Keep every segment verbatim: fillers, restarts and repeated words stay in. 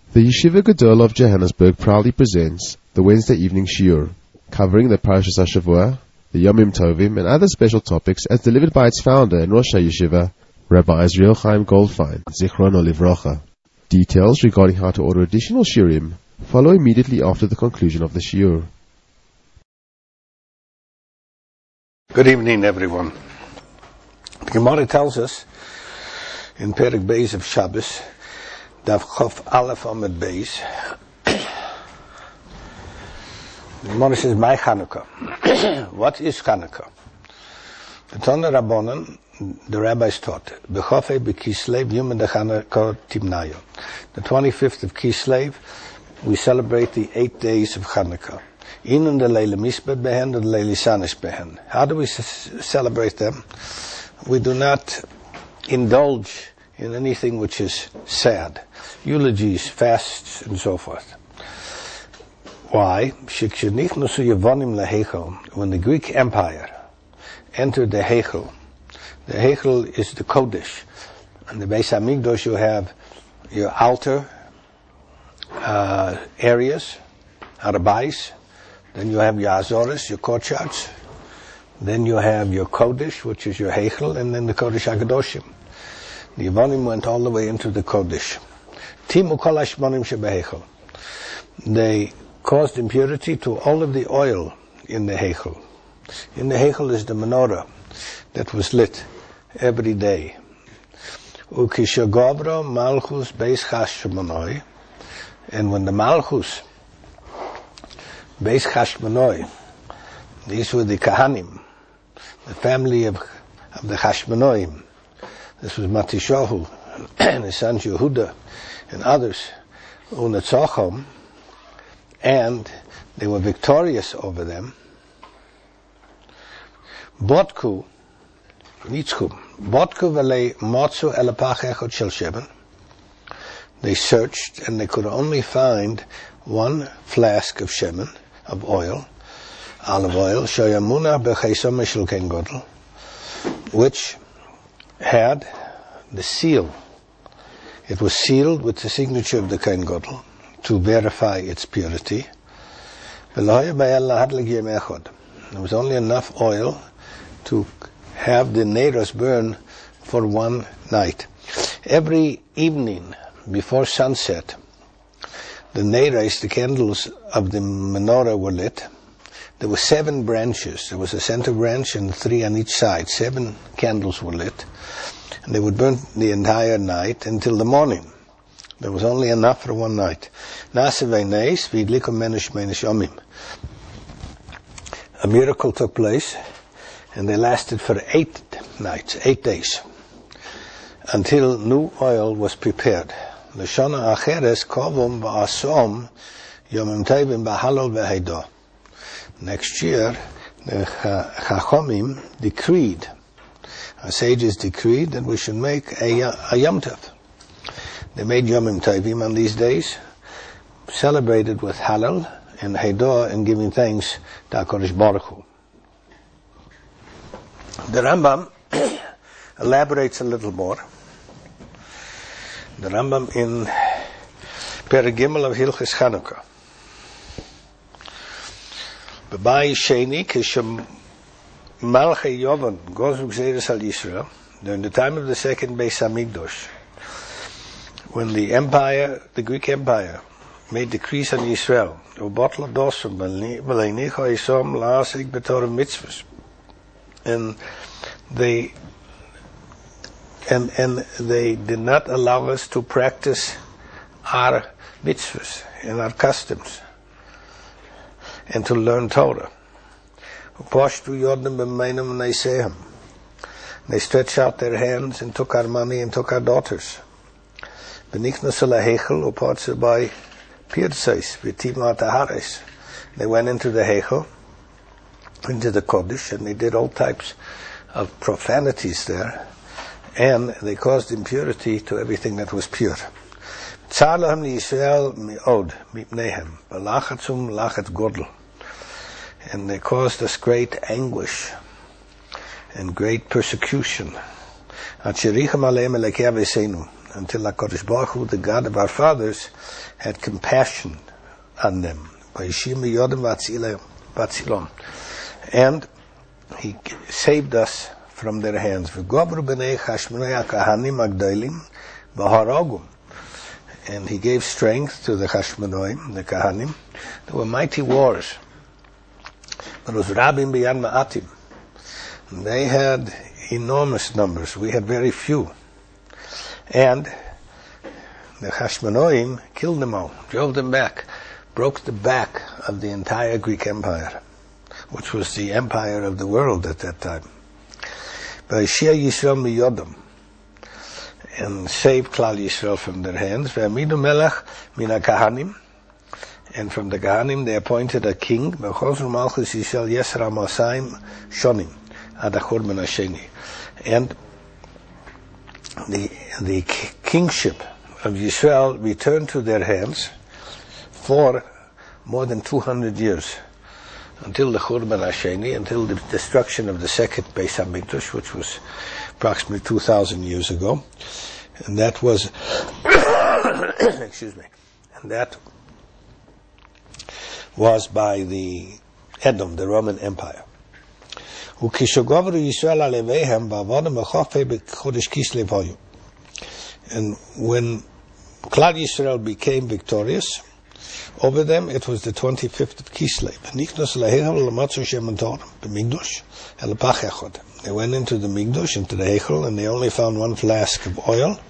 The Yeshiva Gedol of Johannesburg proudly presents the Wednesday evening shiur, covering the Parashas HaShavua, the Yomim Tovim, and other special topics as delivered by its founder and Rosh HaYeshiva, Rabbi Israel Chaim Goldfein, Zichrono Livrocha. Details regarding how to order additional shiurim follow immediately after the conclusion of the shiur. Good evening, everyone. The Gemara tells us in Perek Beis of Shabbos, Dav Chof Aleph Amud Beis, the Gemara says, "My Chanukah." What is Chanukah? The Tana Rabbanan, the rabbis taught, B'chofei b'Kislev Yom Chanukah Timnayo. The twenty-fifth of Kislev, we celebrate the eight days of Chanukah. Inun de Leila Misbet Behen, de Leila Sanis Behen. How do we c- celebrate them? We do not indulge in anything which is sad, eulogies, fasts, and so forth. Why? When the Greek Empire entered the Heichel, the Heichel is the Kodesh. In the Beis Hamikdash you have your altar uh, areas, Arabais, then you have your Azoris, your courtyards, then you have your Kodesh, which is your Heichel, and then the Kodesh HaKadoshim. The Yevonim went all the way into the Kodesh. Timu kol hashmonim shebeheichel. They caused impurity to all of the oil in the Heichel. In the Heichel is the menorah that was lit every day. Ukishagavra malchus beis chashmonoi. And when the malchus beis chashmonoi, these were the Kahanim, the family of, of the Chashmonoim. This was Matishahu and his son Yehuda and others, Unetzachom, and they were victorious over them. Botku, Nitzku, Botku v'lei motzu elapach echot shel shemen. They searched and they could only find one flask of shemen, of oil, olive oil, shoyamuna b'cheisom shel ken godel, which had the seal. It was sealed with the signature of the Kohen Gadol to verify its purity. There was only enough oil to have the neiros burn for one night. Every evening before sunset, the neiros, the candles of the menorah, were lit. There were seven branches. There was a center branch and three on each side. Seven candles were lit. And they would burn the entire night until the morning. There was only enough for one night. A miracle took place, and they lasted for eight nights, eight days, until new oil was prepared. L'shana acheres kovum ba'asom yomim tovim b'halol v'heidah. Next year, the Chachomim decreed, our sages decreed, that we should make a, a Yom Tov. They made Yomim Tovim on these days, celebrated with Halal and Heidah and giving thanks to HaKadosh Baruch Hu. The Rambam elaborates a little more. The Rambam in Perek Gimel of Hilchos Chanukah. B'bai Sheni Kishem Malchei Yovan Gozuk Zeres al Yisrael, during the time of the second Beis Hamikdash, when the empire, the Greek Empire, made decrees on Yisrael, Ubotla Dosum B'leinicha Isom La'asik B'Torah Mitzvahs, and they and and they did not allow us to practice our mitzvahs and our customs, and to learn Torah. They stretched out their hands and took our money and took our daughters. They went into the Heichel, into the Kodesh, and they did all types of profanities there, and they caused impurity to everything that was pure. And they caused us great anguish and great persecution. until HaKadosh Baruch Hu, the God of our fathers, had compassion on them. And He saved us from their hands. And He gave strength to the Chashmonoim, the Kahanim. There were mighty wars. But it was Rabim B'Yad Ma'atim. They had enormous numbers. We had very few. And the Chashmonoim killed them all, drove them back, broke the back of the entire Greek Empire, which was the empire of the world at that time. V'Yishia Yisrael miyodam, and saved Klal Yisrael from their hands. V'Amidu Melech mina Kahanim, and from the Kahanim they appointed a king. V'Chosru Malchus Yisrael Yesra Masayim Shonim ad HaChurban Hasheni, and the the kingship of Yisrael returned to their hands for more than two hundred years, until the Churban Hasheni, until the destruction of the second Beis HaMikdash, which was approximately two thousand years ago. And that was, excuse me, and that was by the Edom, the Roman Empire. And when Klal Yisrael became victorious over them, it was the twenty-fifth of Kislev. They went into the Migdosh, into the Heichel, and they only found one flask of oil.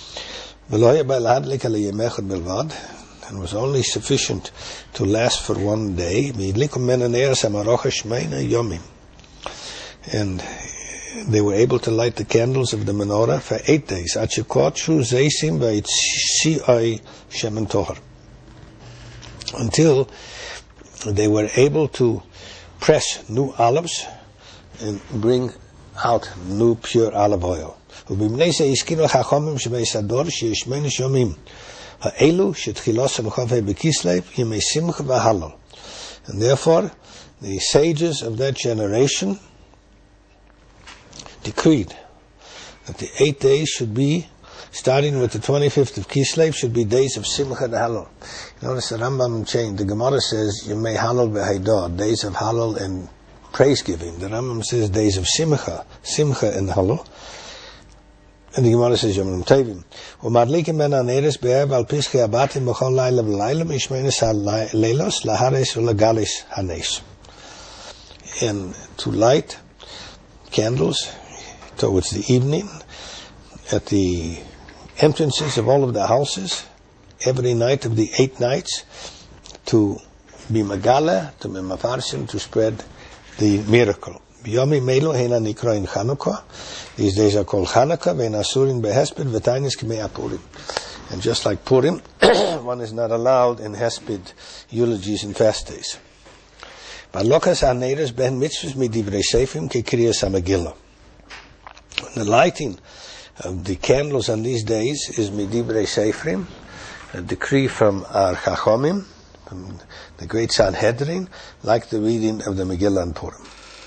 And was only sufficient to last for one day. And they were able to light the candles of the menorah for eight days. Until they were able to press new olives and bring out new pure olive oil. And therefore, the sages of that generation decreed that the eight days should be, starting with the twenty-fifth of Kislev, should be days of Simcha and Halal. Notice the Rambam changed. The Gemara says, you may Halal v'Haidah, days of Halal and praise giving. The Rambam says days of Simcha, Simcha and Halal. And the Gemara says, Yom Tevim. U'madlikim ben aneres be'ev al pischei abatim b'chol laila v'laila mishmenes ha-leilos lahares u'lagalis hanes. And to light candles towards the evening at the entrances of all of the houses every night of the eight nights, to be magala, to be mafarsim, to spread the miracle. Biyomi melo hena nikroin Chanukah. These days are called Chanukah, ve'nasurin behesped v'tainis k'mei Purim. And just like Purim, one is not allowed in Hesped eulogies and fast days. But lokas haneres ben mitzvahs midivrei seifrim kekriyas hamegillah. The lighting of the candles on these days is midivrei seifrim, a decree from our Chachomim, from the great Sanhedrin, like the reading of the Megillah and Purim.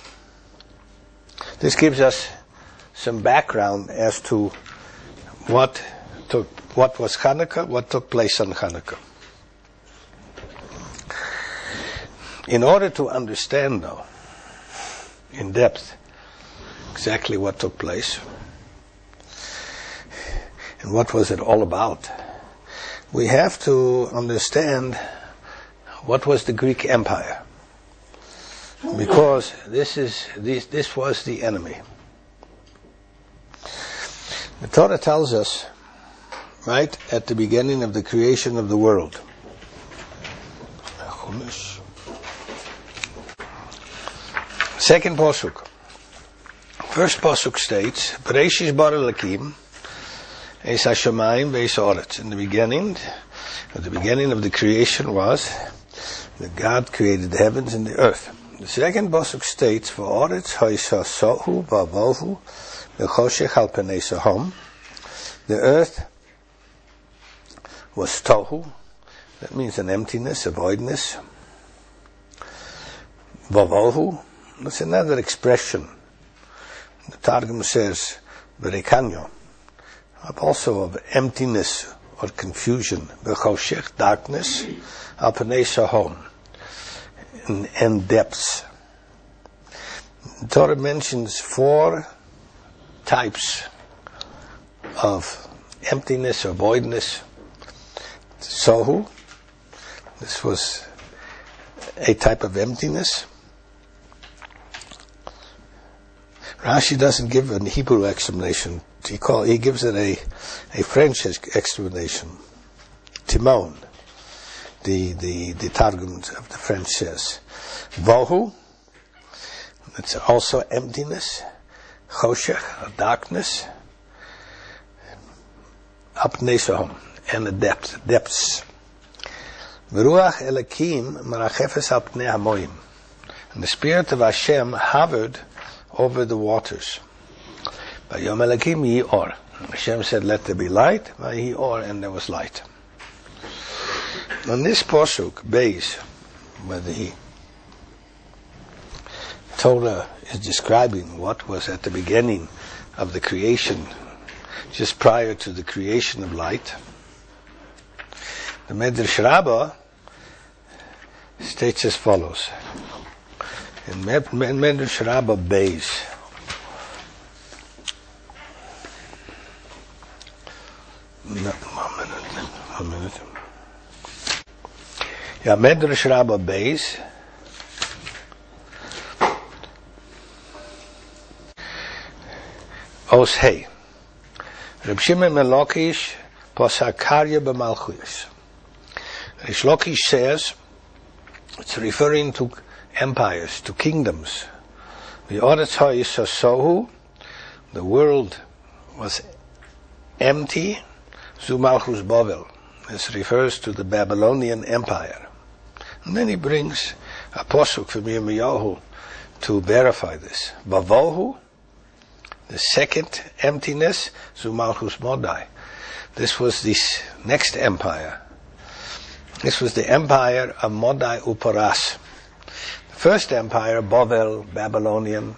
This gives us some background as to what took, what was Hanukkah, what took place on Hanukkah. In order to understand, though, in depth, exactly what took place and what was it all about, we have to understand what was the Greek Empire, because this is this, this was the enemy. The Torah tells us, right at the beginning of the creation of the world, second pasuk, first pasuk states, "Bereishis bara Elokim es hashamayim ve'es haaretz." In the beginning, at the beginning of the creation was that God created the heavens and the earth. The second pasuk states, "Va'aretz ha'isasohu va'avohu v'choshech al penei sahom." The earth was tohu. That means an emptiness, a voidness. Va'avohu. That's another expression. The Targum says, "V'rekanyo." also of emptiness or confusion, v'choshech, darkness, al panei sahom, and, and depths. The Torah mentions four types of emptiness or voidness. Sohu, this was a type of emptiness. Rashi doesn't give a Hebrew explanation. He call he gives it a a French explanation. Timon, the the the Targum of the French says, Vohu, it's also emptiness, Choshech, darkness, Apnei Sahom, and the depth, depths. V'ruach Elokim marachefes al pnei hamoim, and the Spirit of Hashem hovered over the waters. Vayom Elokim yi or. Hashem said, "Let there be light." Vayi or, and there was light. On this pasuk, Beis, where the Torah is describing what was at the beginning of the creation, just prior to the creation of light, the Medrash Rabbah states as follows. In Medrash Rabbah Beis, no, one minute, one minute. Yeah, Medrash Rabbah Beis, Os Hey, Reb Shimon ben Lakish Posakarya b'Malchus. Rish Lakish says it's referring to empires, to kingdoms. The Oretz HaYisrael, the world was empty. Zu Malchus Bavel. This refers to the Babylonian Empire. And then he brings a pasuk from Yirmiyahu to verify this. Bavohu, the second emptiness, Zu Malchus Modai. This was this next empire. This was the empire of Modai Uparas. The first empire, Bavel, Babylonian,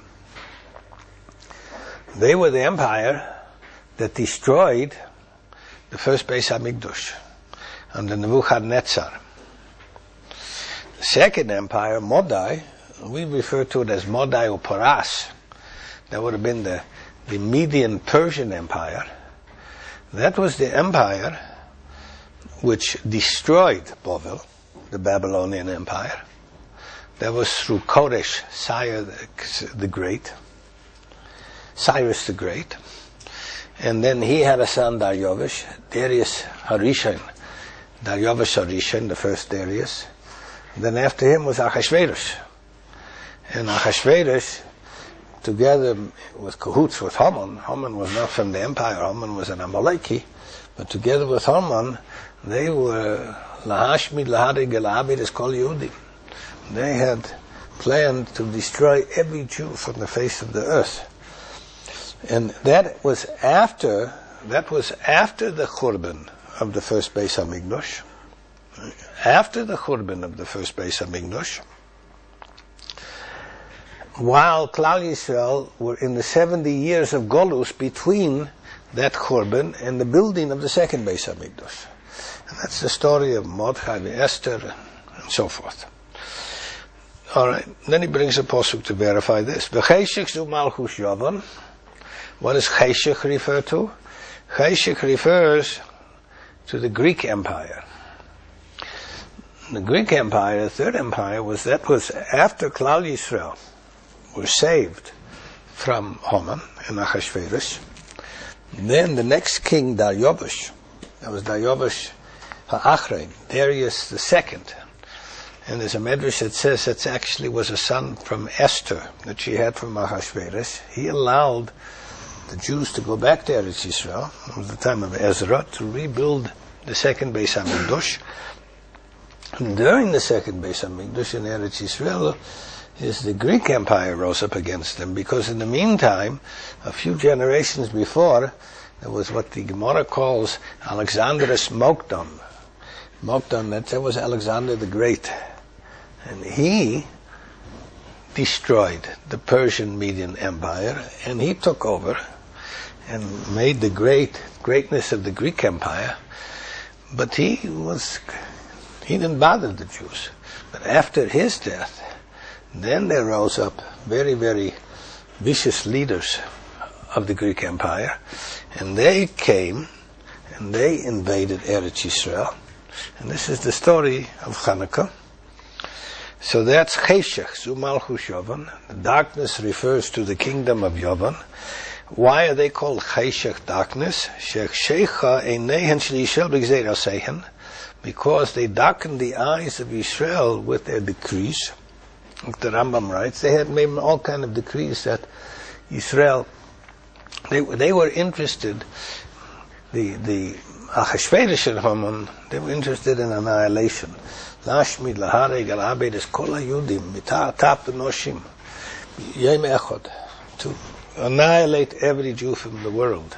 they were the empire that destroyed the first Beis HaMikdash under Nebuchadnezzar. The second empire, Modai, we refer to it as Modai Uparas. That would have been the, the Median Persian Empire. That was the empire which destroyed Bavel, the Babylonian Empire. That was through Koresh, Cyrus the Great, Cyrus the Great. And then he had a son, Darius, Darius Harishan, Darius Harishan, the first Darius. And then after him was Achashverosh. And Achashverosh, together with cahoots with Haman, Haman was not from the empire, Haman was an Amaleki, but together with Haman, they were Lahashmid, Lahadig, Elabid, as called Yehudim. They had planned to destroy every Jew from the face of the earth. And that was after, that was after the Churban of the first Beis HaMikdash. After the Churban of the first Beis HaMikdash, while Klal Yisrael were in the seventy years of Golus between that Churban and the building of the second Beis HaMikdash. And that's the story of Mordechai and Esther and so forth. Alright, then he brings a pasuk to verify this. V'cheshech zu Malchus Yavon. What does Cheshech refer to? Cheshech refers to the Greek Empire. The Greek Empire, the third empire, was that was after Klal Yisrael were saved from Haman and Achashverosh. Then the next king, Darius, that was Darius Ha'achrein, Darius the second. And there's a medrash that says that actually was a son from Esther that she had from Achashverosh. He allowed the Jews to go back to Eretz Yisrael, it was the time of Ezra, to rebuild the second Beis HaMikdash. And during the second Beis HaMikdash in Eretz Yisrael, is the Greek Empire rose up against them, because in the meantime, a few generations before, there was what the Gemara calls Alexanderus Mokdon. Mokdon, that was Alexander the Great. And he destroyed the Persian Median Empire, and he took over, and made the great greatness of the Greek Empire. But he was, he didn't bother the Jews. But after his death, then there rose up very, very vicious leaders of the Greek Empire, and they came and they invaded Eretz Yisrael. And this is the story of Hanukkah. So that's Cheshech, Zu Malchus Yovan. The darkness refers to the kingdom of Yovan. Why are they called Cheshech, darkness? Because they darkened the eyes of Israel with their decrees. Like the Rambam writes, they had made all kind of decrees that Israel, they they were interested, the the Achashverosh and Haman, they were interested in annihilation. Lashmid lahareg al abedes kol hayudim mita'atat b'noshim yom echad, to annihilate every Jew from the world.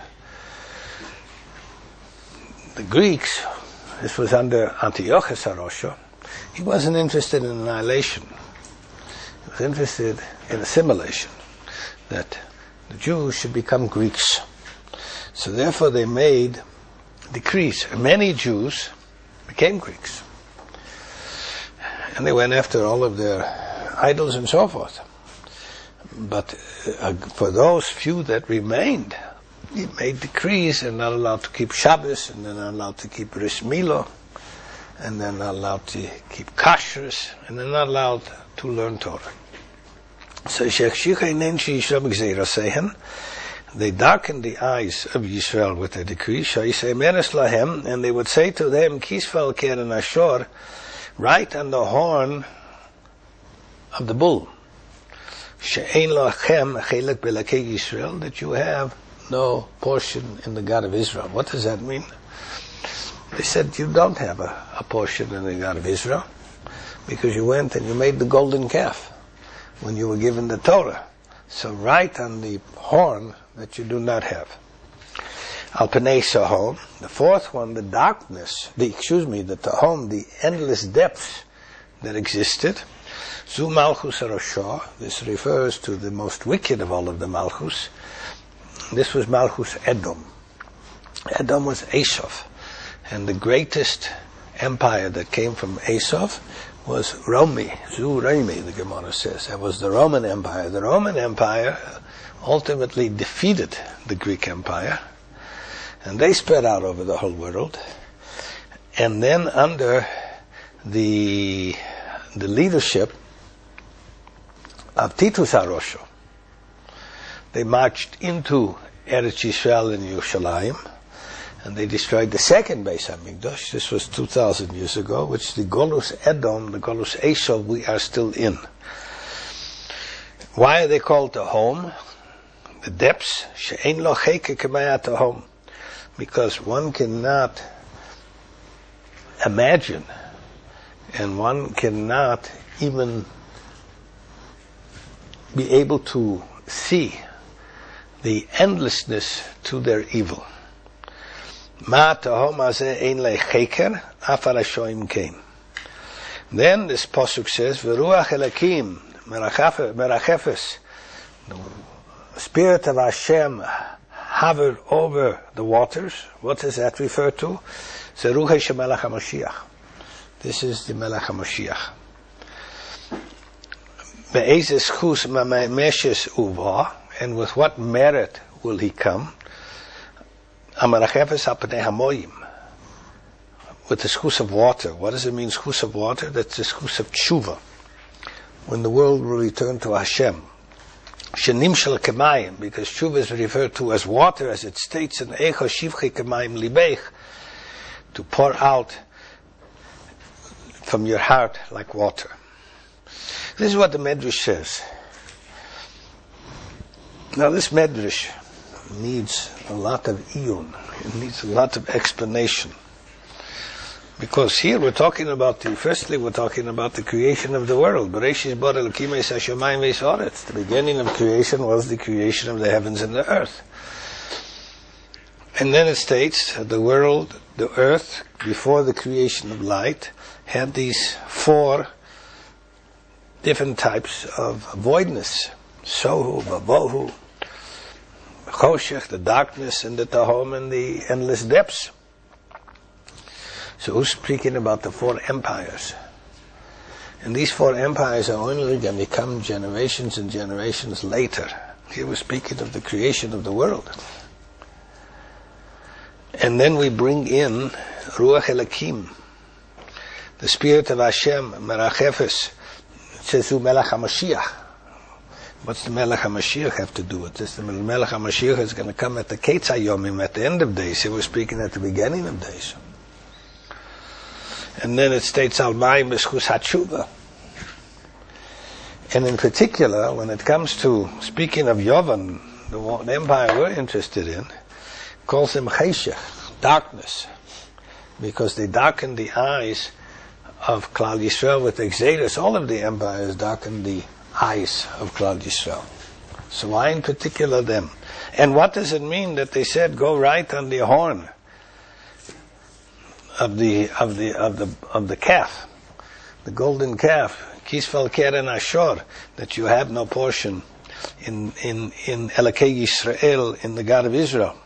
The Greeks, this was under Antiochus HaRosha, he wasn't interested in annihilation. He was interested in assimilation, that the Jews should become Greeks. So therefore they made decrees. Many Jews became Greeks. And they went after all of their idols and so forth. But uh, for those few that remained, he made decrees, and not allowed to keep Shabbos, and then not allowed to keep Bris Milah, and then not allowed to keep Kashrus, and then not allowed to learn Torah. So they darkened the eyes of Yisrael with their decrees, and they would say to them, Kisfal Keren Ashor, write on the horn of the bull, She'ein lachem chelek belakei Yisrael, that you have no portion in the God of Israel. What does that mean? They said you don't have a, a portion in the God of Israel, because you went and you made the golden calf when you were given the Torah. So write on the horn that you do not have. Al Panei Sahom. The fourth one, the darkness, the excuse me, the Tahom, the endless depths that existed. Zu Malchus HaRosha. This refers to the most wicked of all of the Malchus. This was Malchus Edom. Edom was Esav, and the greatest empire that came from Esav was Romi, Zu Romi, the Gemara says. That was the Roman Empire. The Roman Empire ultimately defeated the Greek Empire, and they spread out over the whole world. And then under the the leadership of Titus HaRosha, they marched into Eretz Yisrael and Yerushalayim, and they destroyed the second Beis HaMikdash. This was two thousand years ago, which the Golus Edom, the Golus Esav, we are still in. Why are they called the home? The depths, she'ein lo cheke k'mayat home, because one cannot imagine, and one cannot even be able to see the endlessness to their evil. Ma tahom hazeh ein le cheker, af harashoim kein. Then this pasuk says, "V'ruach elakim merachefes." The Spirit of Hashem hovered over the waters. What does that refer to? Zeruchei shemelach HaMashiach. This is the Melech HaMashiach. Be'ezes chus meshes uva, and with what merit will he come? Amarachefes ha'panei hamoyim, with the schus of water. What does it mean, schus of water? That's the schus of tshuva, when the world will return to Hashem. Shenim shel kemayim, because tshuva is referred to as water, as it states in Echo Shivchei Kemayim Libeich, to pour out from your heart like water. This is what the Medrash says. Now this Medrash needs a lot of iyun. It needs a lot of explanation. Because here we're talking about the, firstly we're talking about the creation of the world. Bereshis bara Elokim es hashamayim ve'es haaretz. The beginning of creation was the creation of the heavens and the earth. And then it states that the world, the earth, before the creation of light, had these four different types of voidness. Sohu, Vavohu, Choshech, the darkness, and the Tahom, and the endless depths. So who's speaking about the four empires? And these four empires are only going to come generations and generations later. Here we're speaking of the creation of the world. And then we bring in Ruach Elokim, the Spirit of Hashem, Merachefes, Shezu Melech HaMashiach. What's the Melech HaMashiach have to do with this? The Melech HaMashiach is going to come at the Ketz HaYomim, at the end of days. Here we're speaking at the beginning of days. And then it states Almayim B'schus HaTshuva. And in particular, when it comes to speaking of Yovan, the, the empire we're interested in, calls him Cheshech, darkness, because they darkened the eyes of Klal Yisrael with Exodus. All of the empires darkened the eyes of Klal Yisrael. So why in particular them? And what does it mean that they said go right on the horn of the of the of the of the calf, the golden calf, Kisvel Keren Ashor, that you have no portion in in in Elokei Yisrael, in the God of Israel?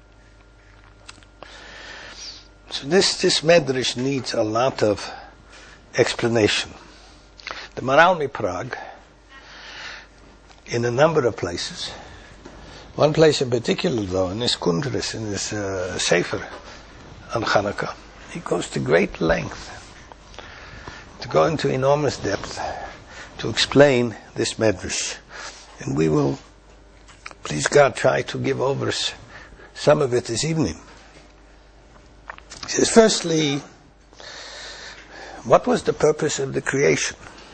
So this, this Medrash needs a lot of explanation. The Maharal MiPrague, in a number of places, one place in particular though, in his Kundris, in his uh, Sefer on Hanukkah, he goes to great length to go into enormous depth to explain this Medrash. And we will, please God, try to give over some of it this evening. He says, firstly, what was the purpose of the creation?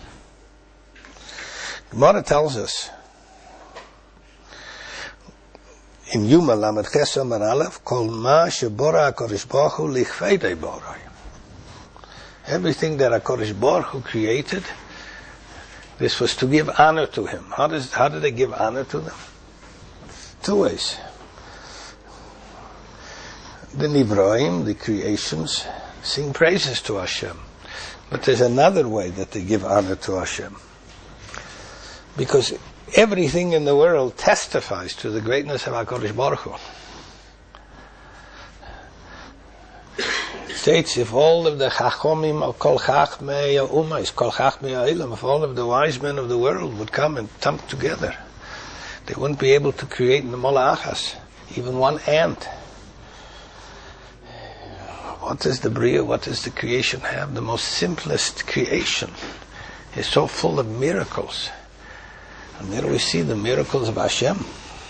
The Gemara tells us in Yuma Lamed Ches Amar Aleph, Kol ma shebora HaKadosh Baruch Hu lichveidei boroi. Everything that HaKadosh Baruch Hu created, this was to give honor to Him. How does how do they give honor to them? Two ways. The Nivroim, the creations, sing praises to Hashem. But there's another way that they give honor to Hashem. Because everything in the world testifies to the greatness of HaKadosh Baruch Hu. It states, if all of the Chachomim of Kol Chachmei Ummah, Kol Chachmei Ha'olam, if all of the wise men of the world would come and come together, they wouldn't be able to create the Molachas, even one ant. What does the Bria, what does the creation have? The most simplest creation is so full of miracles. And there we see the miracles of Hashem.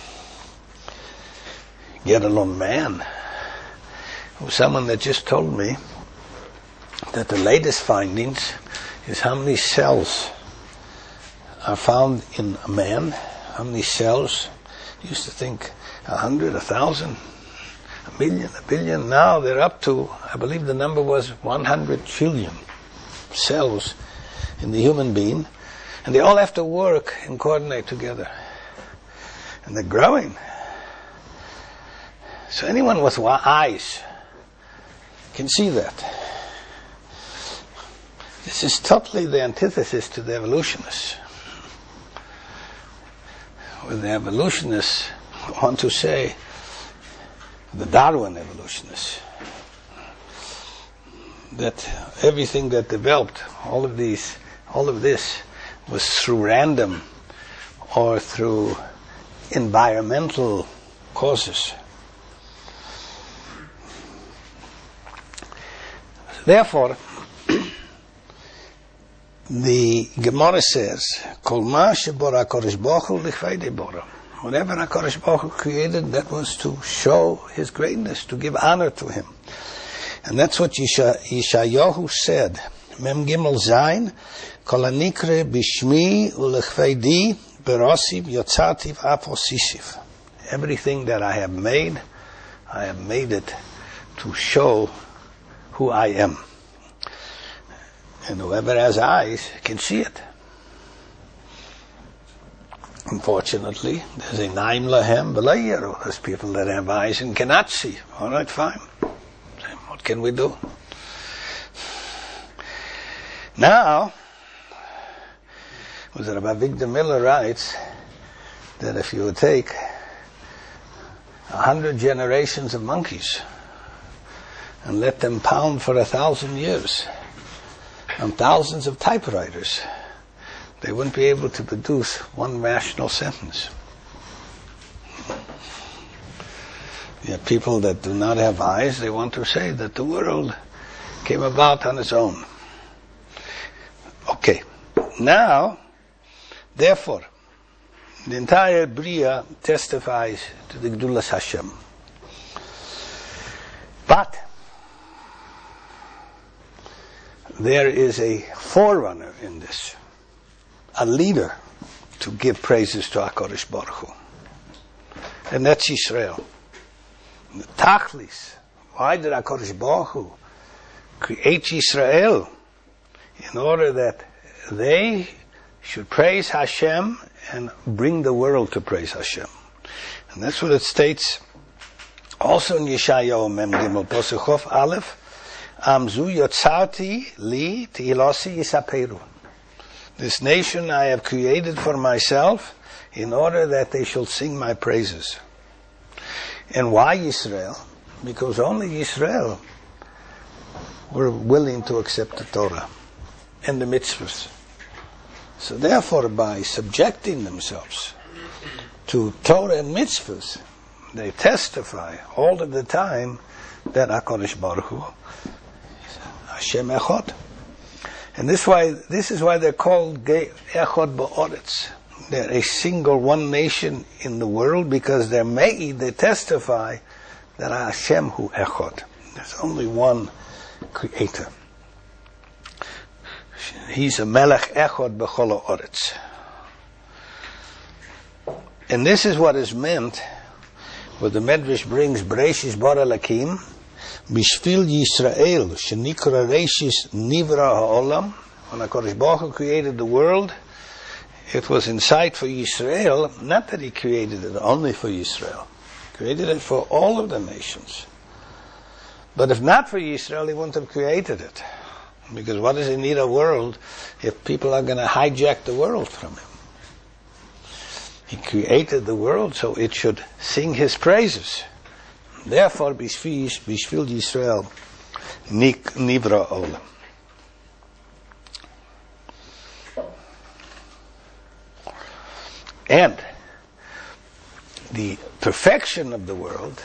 Get alone man. There was someone that just told me that the latest findings is how many cells are found in a man. How many cells? I used to think a hundred, a thousand, a million, a billion. Now they're up to, I believe the number was one hundred trillion cells in the human being. And they all have to work and coordinate together. And they're growing. So anyone with eyes can see that. This is totally the antithesis to the evolutionists. Where the evolutionists want to say, the Darwin evolutionists, that everything that developed, all of these, all of this, was through random or through environmental causes. Therefore, the Gemara says, Kol ma shebora HaKadosh Baruch Hu lichveidei bora. Whatever HaKadosh Baruch Hu created, that was to show His greatness, to give honor to Him. And that's what Yesha, Yeshayahu said. Mem Gimel Zayin, Kol hanikre bishmi ulichveidi berosiv yotzativ aposisiv. Everything that I have made, I have made it to show who I am. And whoever has eyes can see it. Unfortunately, there's a naim lahem b'leiru. There's people that have eyes and cannot see. All right, fine. What can we do? Now, was it Rabbi Victor Miller writes that if you would take a hundred generations of monkeys and let them pound for a thousand years on thousands of typewriters, they wouldn't be able to produce one rational sentence. Yet people that do not have eyes, they want to say that the world came about on its own. Okay, now, therefore, the entire Bria testifies to the Gedulas Hashem. But there is a forerunner in this, a leader to give praises to HaKadosh Baruch Hu. And that's Yisrael. The Tachlis. Why did HaKadosh Baruch Hu create Yisrael? In order that they should praise Hashem and bring the world to praise Hashem. And that's what it states also in Yeshayahu Mem Gimel Pasuk Chof Aleph, Amzu yotzarti li tehilasi yisaperu. This nation I have created for myself in order that they shall sing my praises. And why Yisrael? Because only Yisrael were willing to accept the Torah and the mitzvahs. So therefore, by subjecting themselves to Torah and mitzvahs, they testify all of the time that HaKadosh Baruch Hu Hashem Echad. And this why this is why they're called Echad Ba'oretz. They're a single one nation in the world because they're made, they testify that Hashem Hu Echad. There's only one creator. He's a Melech Echad B'chol Ha'oretz. And this is what is meant, what the Medrash brings, Bereshis bara Lakim, Bishvil Yisrael, Shenikra Reishis Nivra Ha'olam. When HaKadosh Baruch Hu created the world, it was in sight for Yisrael, not that He created it only for Yisrael. He created it for all of the nations. But if not for Yisrael, He wouldn't have created it. Because what does He need a world if people are going to hijack the world from Him? He created the world so it should sing His praises. Therefore, Bishvil Yisrael Nivra Olam. And the perfection of the world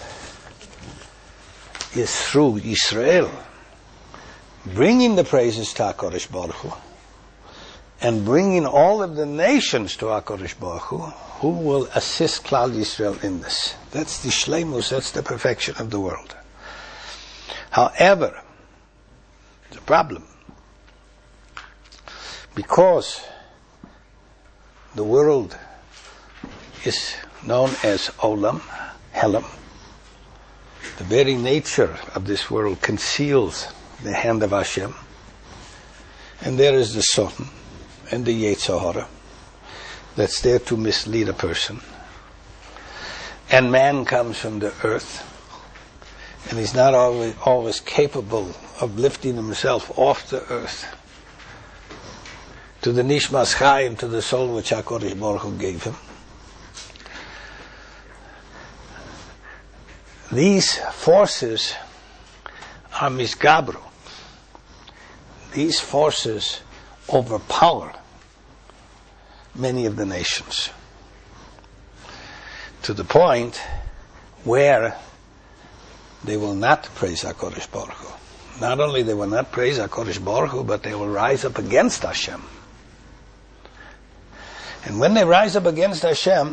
is through Yisrael bringing the praises to HaKadosh Baruch Hu and bringing all of the nations to HaKadosh Baruch Hu, who will assist Klal Yisrael in this. That's the shleimus, that's the perfection of the world. However, the problem, because the world is known as Olam, Helam, the very nature of this world conceals the hand of Hashem, and there is the Satan and the Yetzer Hara that's there to mislead a person. And man comes from the earth, and he's not always, always capable of lifting himself off the earth to the Nishmas Chaim, to the soul which HaKadosh Baruch Hu gave him. These forces are misgabru. These forces overpower many of the nations to the point where they will not praise HaKadosh Baruch Hu. Not only they will not praise HaKadosh Baruch Hu, but they will rise up against Hashem. And when they rise up against Hashem,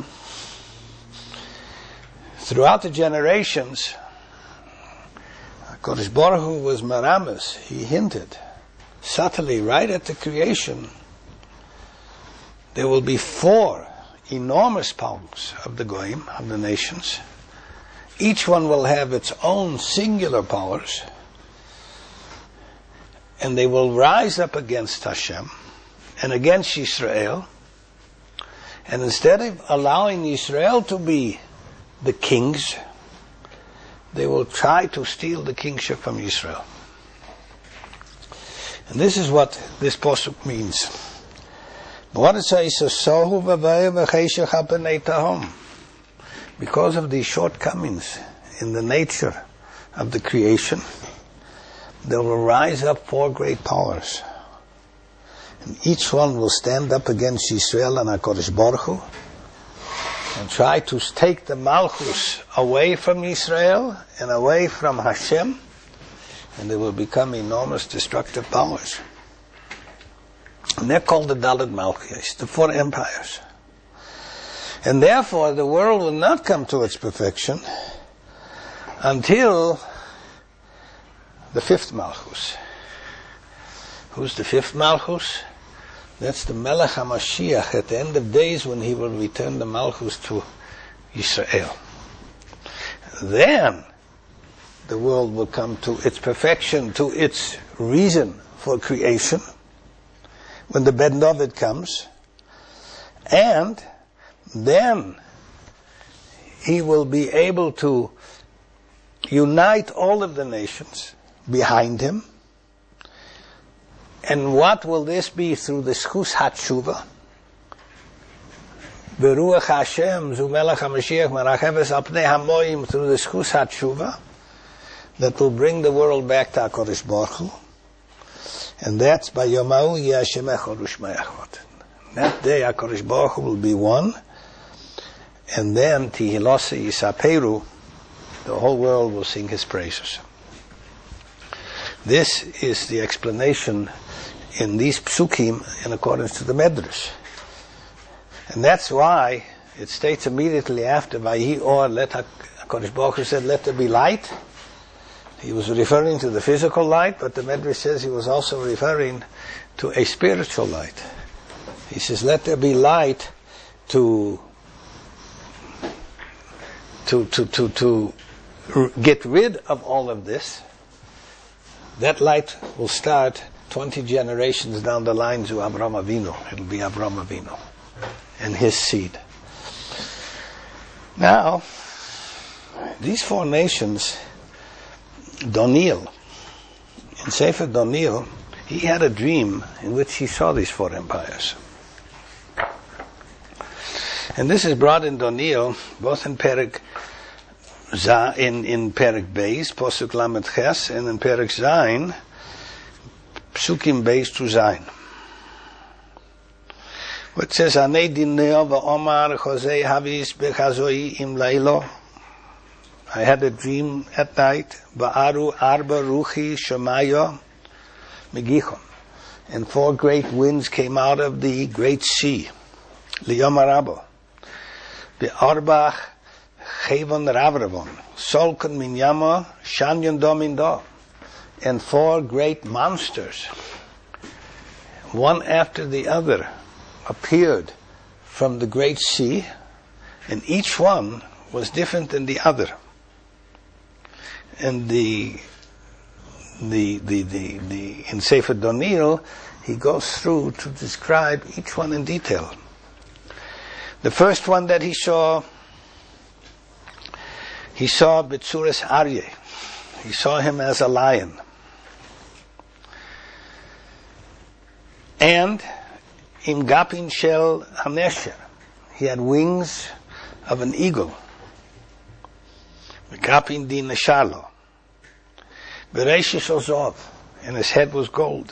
throughout the generations, HaKadosh Baruch Hu was maramis. He hinted subtly right at the creation, there will be four enormous powers of the Goyim, of the nations. Each one will have its own singular powers, and they will rise up against Hashem and against Yisrael. And instead of allowing Yisrael to be the kings, they will try to steal the kingship from Yisrael. And this is what this pasuk means. What it says, "Sohu v'vei v'cheshech al pnei tahom." because of these shortcomings in the nature of the creation, there will rise up four great powers. And each one will stand up against Yisrael and HaKadosh Baruch Hu and try to take the Malchus away from Yisrael and away from Hashem, and they will become enormous destructive powers. And they're called the Dalet Malchus, the four empires. And therefore the world will not come to its perfection until the fifth Malchus. Who's the fifth Malchus? That's the Melech HaMashiach at the end of days, when he will return the Malchus to Yisrael. Then the world will come to its perfection, to its reason for creation, when the Ben David comes. And then he will be able to unite all of the nations behind him. And what will this be? Through the Schus HaTshuva. Beruach Hashem, Zu Melech HaMashiach, Meracheves Apnei HaMoim, through the Schus HaTshuva, that will bring the world back to HaKadosh Baruch Hu. And that's by Yomahu Yashemecha Rushmayachot. That day HaKadosh Baruch Hu will be one. And then Tihilose Yisaperu, the whole world will sing his praises. This is the explanation in these psukim in accordance to the Medrash. And that's why it states immediately after, Vayi or let HaKadosh Baruch Hu said, let there be light. He was referring to the physical light, but the Medrash says he was also referring to a spiritual light. He says, let there be light to to to to to get rid of all of this. That light will start twenty generations down the line to Avraham Avinu. It'll be Avraham Avinu and his seed. Now, these four nations, Doniel, in Sefer Doniel, he had a dream in which he saw these four empires. And this is brought in Doniel, both in Perek in in Perek Beis, Posuk Lamed Ches, and in Perek Zayin, Psukim Beis to Zayin. Which says, Anei Dineo v'Omar Chosei Havis Bechazoi Im Lailo. I had a dream at night, Ba'aru Arba Ruchi Shemayo Megichon. And four great winds came out of the great sea, Liyom Arabo. Be'arbach Chavon Ravravon, Solkon Minyama, Shanyon Domindo, and four great monsters, one after the other, appeared from the great sea, and each one was different than the other. And the the the the, the in Sefer Doniel, he goes through to describe each one in detail. The first one that he saw, he saw Betzuras Aryeh. He saw him as a lion. And Im Gapin Shel Hanesher, he had wings of an eagle. Gapin Di Neshalo. Bereishish Ozov, and his head was gold.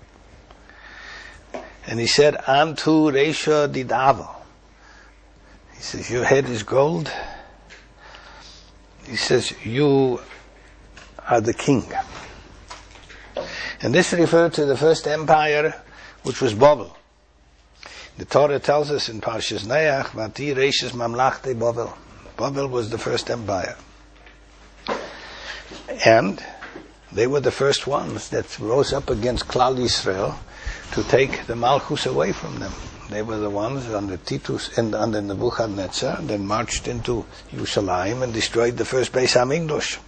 And he said, Antu Reisha Didavo. He says, your head is gold. He says, you are the king. And this referred to the first empire, which was Babel. The Torah tells us in Parshas Noach, Vati Reishis Mamlachte Babel. Babel was the first empire. And they were the first ones that rose up against Klal Yisrael to take the Malchus away from them. They were the ones under Titus and under Nebuchadnezzar, then marched into Yerushalayim and destroyed the first Beis HaMikdash.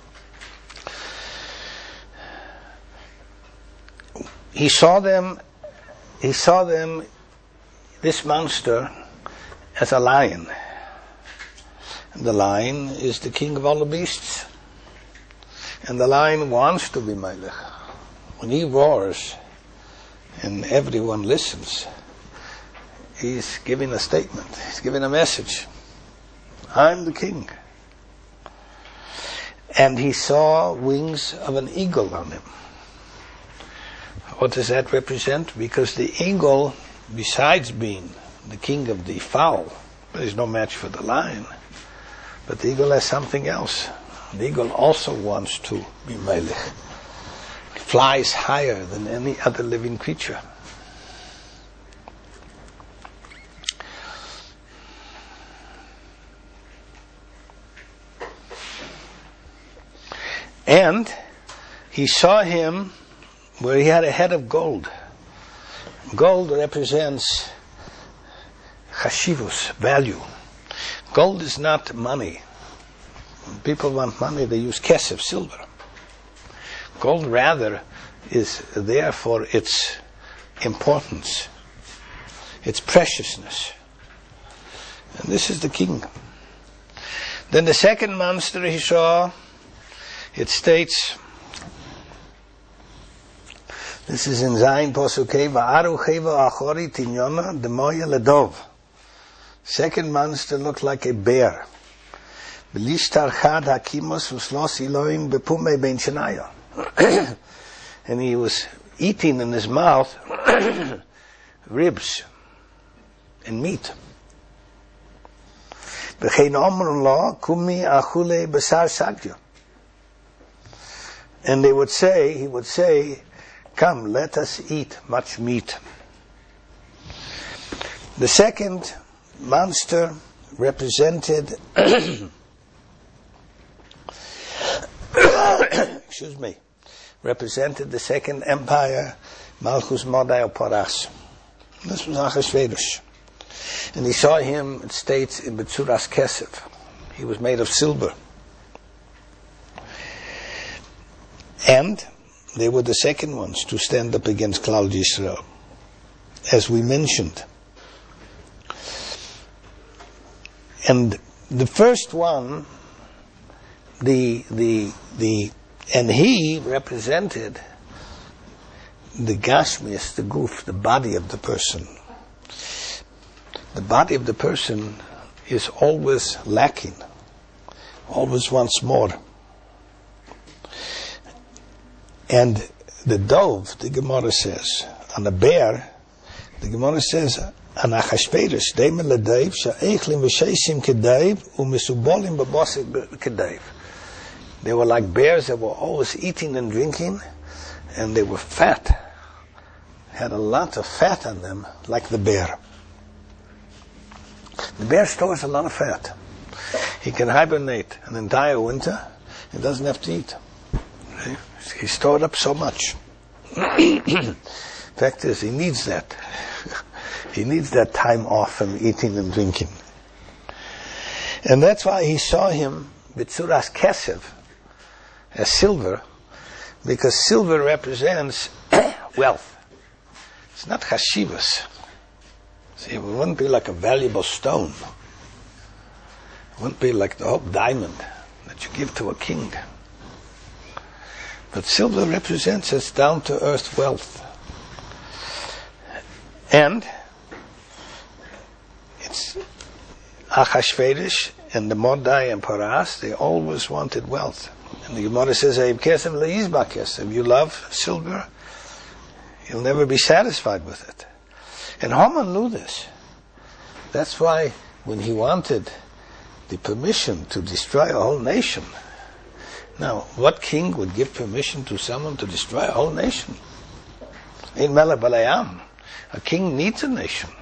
He saw them, he saw them, this monster, as a lion. And the lion is the king of all the beasts. And the lion wants to be Melech. When he roars and everyone listens, he's giving a statement. He's giving a message. I'm the king. And he saw wings of an eagle on him. What does that represent? Because the eagle, besides being the king of the fowl, there's no match for the lion, but the eagle has something else. The eagle also wants to be melech. It flies higher than any other living creature. And he saw him where he had a head of gold. Gold represents chashivus, value. Gold is not money. When people want money, they use kesef, silver. Gold rather is there for its importance, its preciousness. And this is the king. Then the second monster he saw, it states, this is in Zayin Posukei, Va'aru cheva achori tinyona demoya ledov. Second monster looked like a bear. Belishtar chad hakimos uslos Elohim bepume ben shenaya. And he was eating in his mouth ribs and meat. V'chein omrun lo kumi achule besar sagyo. And they would say, he would say, come, let us eat much meat. The second monster represented, excuse me, represented the second empire, Malchus Mordai Paras. This was Achashverosh. And he saw him, it states, in Betzuras Kesef. He was made of silver. And they were the second ones to stand up against Klal Yisrael, as we mentioned. And the first one, the the the, and he represented the Gashmias, the goof, the body of the person. The body of the person is always lacking, always wants more. And the dove, the Gemara says, on a bear, the Gemara says, an Achashverosh, deimen ledeiv, sha'eichlim v'sheisim kedeiv, u'mesubolim b'bosik kedeiv. They were like bears that were always eating and drinking, and they were fat, had a lot of fat on them, like the bear. The bear stores a lot of fat. He can hibernate an entire winter, he doesn't have to eat. Okay? He stored up so much. Fact is, he needs that. He needs that time off from eating and drinking. And that's why he saw him, Betzuras Kesef, as silver, because silver represents wealth. It's not chashivas. See, it wouldn't be like a valuable stone. It wouldn't be like the whole diamond that you give to a king. But silver represents its down-to-earth wealth. And it's Achashverosh and the Mordai and Paras, they always wanted wealth. And the Gemara says, if you love silver, you'll never be satisfied with it. And Haman knew this. That's why when he wanted the permission to destroy a whole nation, now, what king would give permission to someone to destroy a whole nation? In Melech Balayam, a king needs a nation.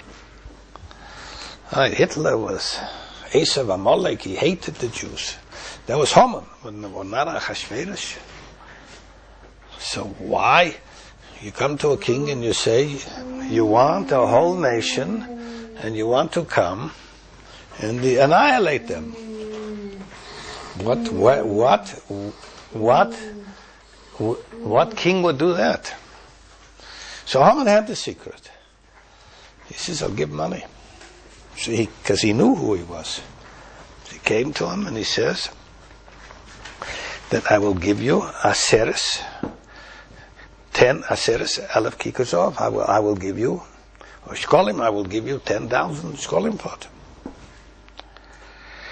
Right, Hitler was Esav Amalek, he hated the Jews. That was Haman, but not Achashverosh. So why? You come to a king and you say, you want a whole nation, and you want to come and the, annihilate them. What, what, what, what, what king would do that? So Haman had the secret. He says, I'll give money. So he, because he knew who he was. He came to him and he says, that I will give you aseres, ten aseres alef kikosov. I will, I will give you, or shkolim, I will give you ten thousand shkolim pot.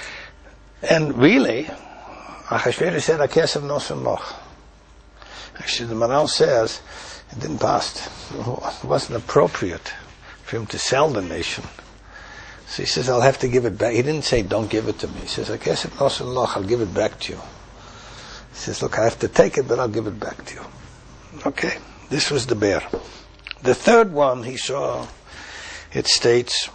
And really, Achashverosh said, "Akesef nosen loch." Actually, the Maral says it didn't pass. It wasn't appropriate for him to sell the nation. So he says, "I'll have to give it back." He didn't say, "Don't give it to me." He says, "Akesef nosen loch, I'll give it back to you." He says, "Look, I have to take it, but I'll give it back to you." Okay, this was the bear. The third one he saw, it states,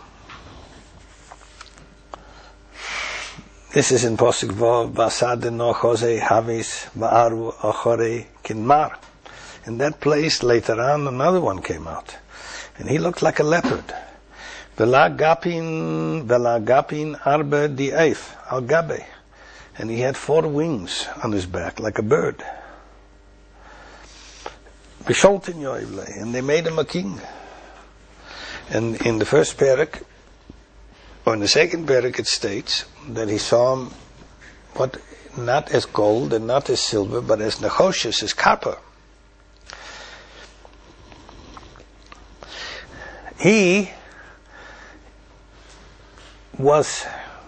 this is in Posuk Vav, Vasadeno Jose Havis Va'aru Achore Kinmar. In that place, later on, another one came out. And he looked like a leopard. Velagapin, Velagapin Arbe Di'ef, Al Gabe. And he had four wings on his back, like a bird. Bisholtin Yoivle. And they made him a king. And in the first parak, or in the second parak, it states that he saw him, what, not as gold and not as silver, but as nechoshes, as copper. He was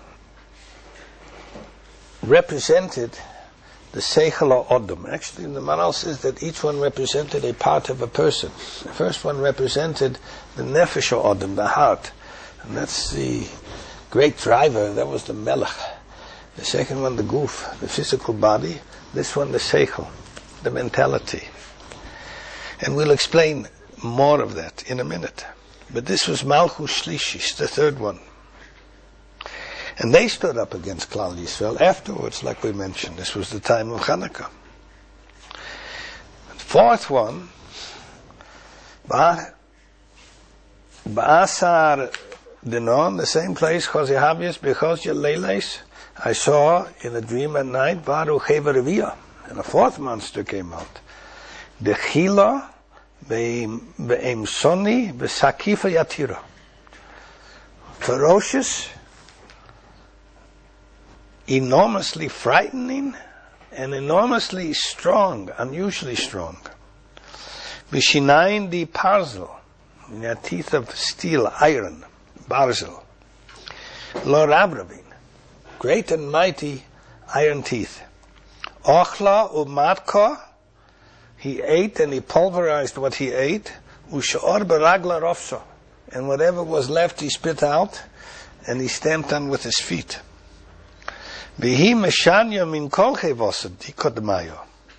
represented the Seichel Odom. Actually, the Maral says that each one represented a part of a person. The first one represented the Nefesh Odom, the heart. And that's the great driver. That was the Melech. The second one, the Guf, the physical body. This one, the Seichel, the mentality. And we'll explain more of that in a minute. But this was Malchus Shlishis, the third one. And they stood up against Klal Yisrael afterwards, like we mentioned. This was the time of Hanukkah. The fourth one, Ba'asar Dinon, the same place, Chosehabias, because Leiles, I saw in a dream at night, Baru Cheverevia, and a fourth monster came out. The Chila, Be'emsoni, Be'sakifa Yatira. Ferocious, enormously frightening, and enormously strong, unusually strong. Bishinayin di parzel, in their teeth of steel, iron, barzel. Lo rabravin, great and mighty iron teeth. Ochla umatka, he ate and he pulverized what he ate. Ushaor beragla rofso, and whatever was left he spit out, and he stamped on with his feet. Bihi meshanya min kol chevosad dikodmayo.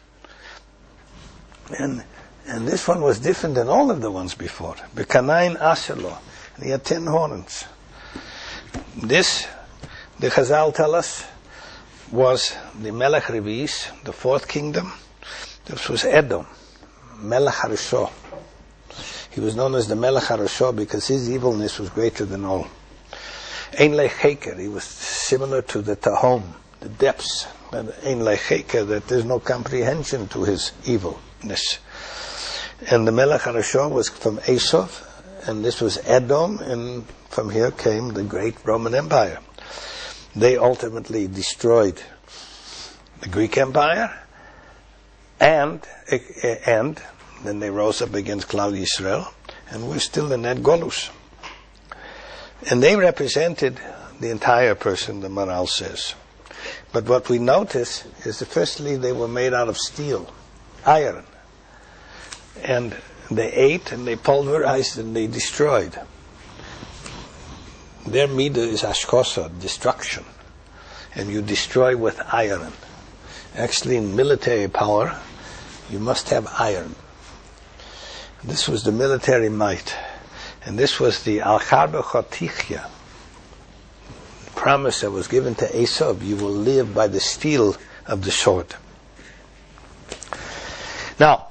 And and this one was different than all of the ones before. Bekanain aselo, and he had ten horns. This, the Chazal tell us, was the Melech Revis, the fourth kingdom. This was Edom, Melech Harishah. He was known as the Melech Harishah because his evilness was greater than all. Ein Lecheker, he was similar to the Tahom, the depths. Ein Lecheker, that there's no comprehension to his evilness. And the Melech Harishah was from Esau, and this was Edom, and from here came the great Roman Empire. They ultimately destroyed the Greek Empire, and and then they rose up against Klal Yisrael, and we're still in that Golus. And they represented the entire person, the Maral says. But what we notice is that firstly they were made out of steel, iron. And they ate and they pulverized and they destroyed. Their midah is ashkosa, destruction. And you destroy with iron. Actually, in military power, you must have iron. This was the military might. And this was the Al-Charba Chotichya, promise that was given to Esau: you will live by the steel of the sword. Now,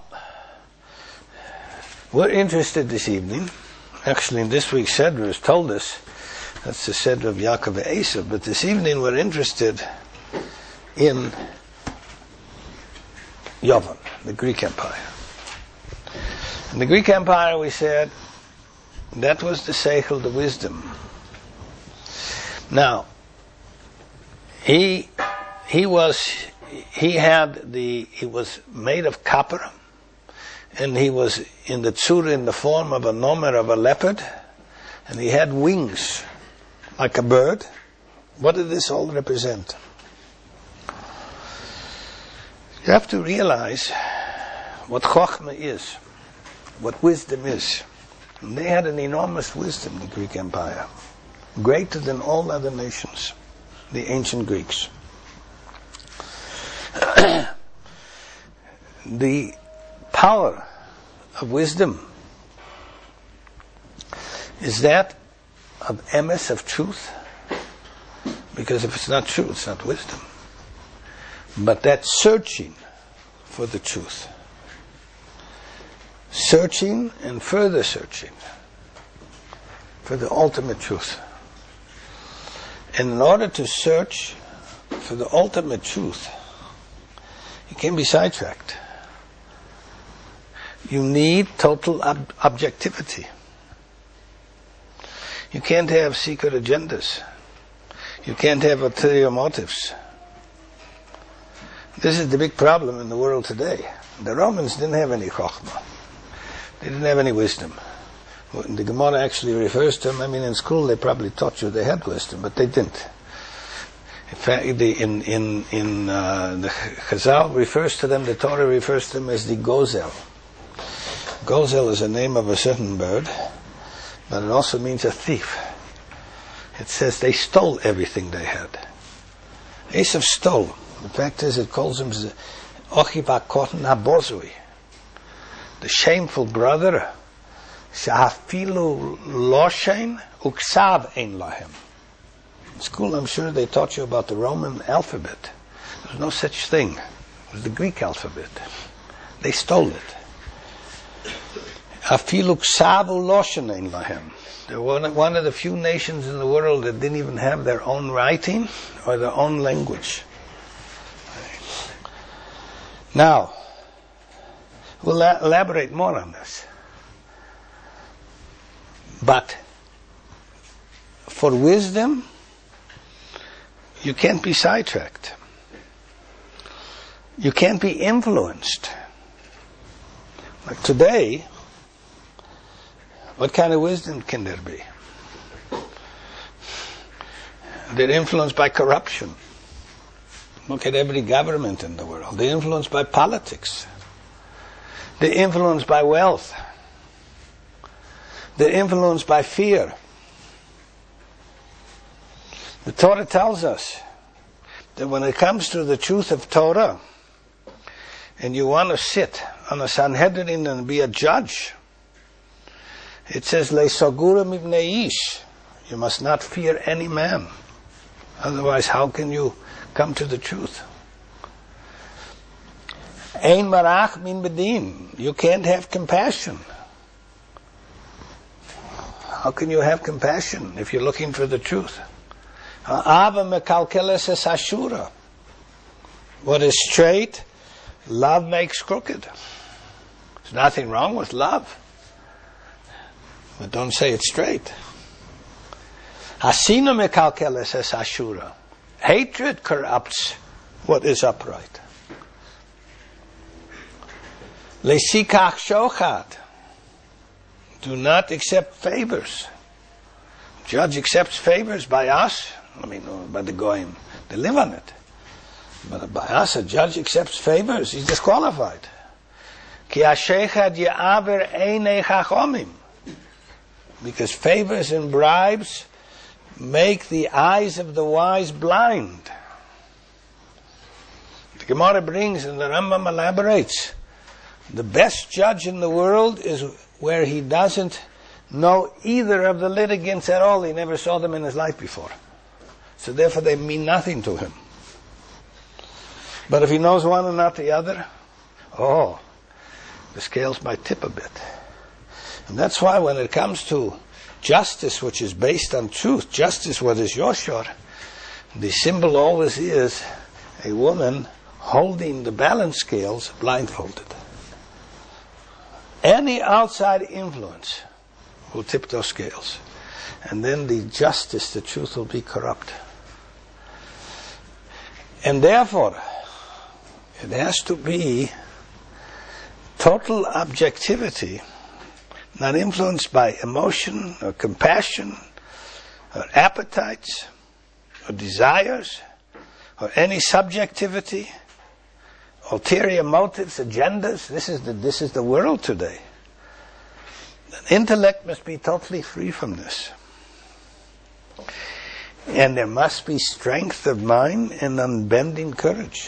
we're interested this evening, actually in this week's Sedra has told us, that's the Sedra of Yaakov and Esau, but this evening we're interested in Yovan, the Greek Empire. In the Greek Empire, we said, that was the Seichel, the wisdom. Now, he he was he had the he was made of copper, and he was in the tzura, in the form of a nomer, of a leopard, and he had wings like a bird. What did this all represent? You have to realize what Chochmah is, what wisdom is. And they had an enormous wisdom, the Greek Empire, greater than all other nations, the ancient Greeks. The power of wisdom is that of emes, of truth, because if it's not true, it's not wisdom. But that searching for the truth, searching and further searching for the ultimate truth. And in order to search for the ultimate truth, you can't be sidetracked. You need total ob- objectivity. You can't have secret agendas. You can't have ulterior motives. This is the big problem in the world today. The Romans didn't have any chokhmah. They didn't have any wisdom. The Gemara actually refers to them. I mean, in school they probably taught you they had wisdom, but they didn't. In fact, the, in in in uh, the Chazal refers to them. The Torah refers to them as the Gozel. Gozel is a name of a certain bird, but it also means a thief. It says they stole everything they had. Esav stole. The fact is, it calls him Ochiva Kotan Habozui, the shameful brother. Shahafilu Loshen Uksav Ein Lahem. In school, I'm sure they taught you about the Roman alphabet. There's no such thing. It was the Greek alphabet. They stole it. Afilu Ksavu Loshen Ein Lahem. They were one of the few nations in the world that didn't even have their own writing or their own language. Now, we'll elaborate more on this. But for wisdom, you can't be sidetracked. You can't be influenced. Like today, what kind of wisdom can there be? They're influenced by corruption. Look at every government in the world. They're influenced by politics. They're influenced by wealth. They're influenced by fear. The Torah tells us that when it comes to the truth of Torah, and you want to sit on a Sanhedrin and be a judge, it says, Le'sogura mibnei ish. You must not fear any man. Otherwise, how can you come to the truth? Ein marach min bedin. You can't have compassion. How can you have compassion if you're looking for the truth? Ava mekalkeles es ashura. What is straight, love makes crooked. There's nothing wrong with love. But don't say it's straight. Hasina mekalkeles es ashura. Hatred corrupts what is upright. Lesikach shochad. Do not accept favors. Judge accepts favors by us. I mean, by the goyim. They live on it. But by us, a judge accepts favors. He's disqualified. Ki hashechad ye'aver einei chachomim. Because favors and bribes make the eyes of the wise blind. The Gemara brings and the Rambam elaborates. The best judge in the world is where he doesn't know either of the litigants at all. He never saw them in his life before. So therefore they mean nothing to him. But if he knows one and not the other, oh, the scales might tip a bit. And that's why when it comes to justice, which is based on truth, justice, what is Yoshor, the symbol always is a woman holding the balance scales blindfolded. Any outside influence will tip those scales. And then the justice, the truth will be corrupt. And therefore, it has to be total objectivity, not influenced by emotion or compassion or appetites or desires or any subjectivity ulterior motives, agendas. This is the, this is the world today. The intellect must be totally free from this. And there must be strength of mind and unbending courage.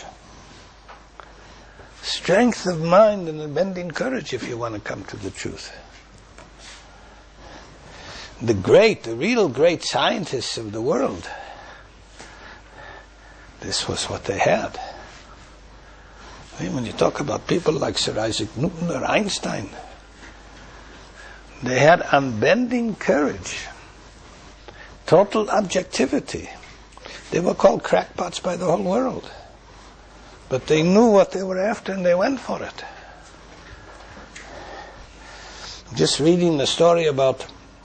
Strength of mind and unbending courage if you want to come to the truth. The great, the real great scientists of the world, this was what they had. I mean, when you talk about people like Sir Isaac Newton or Einstein, they had unbending courage, total objectivity. They were called crackpots by the whole world. But they knew what they were after and they went for it. Just reading the story about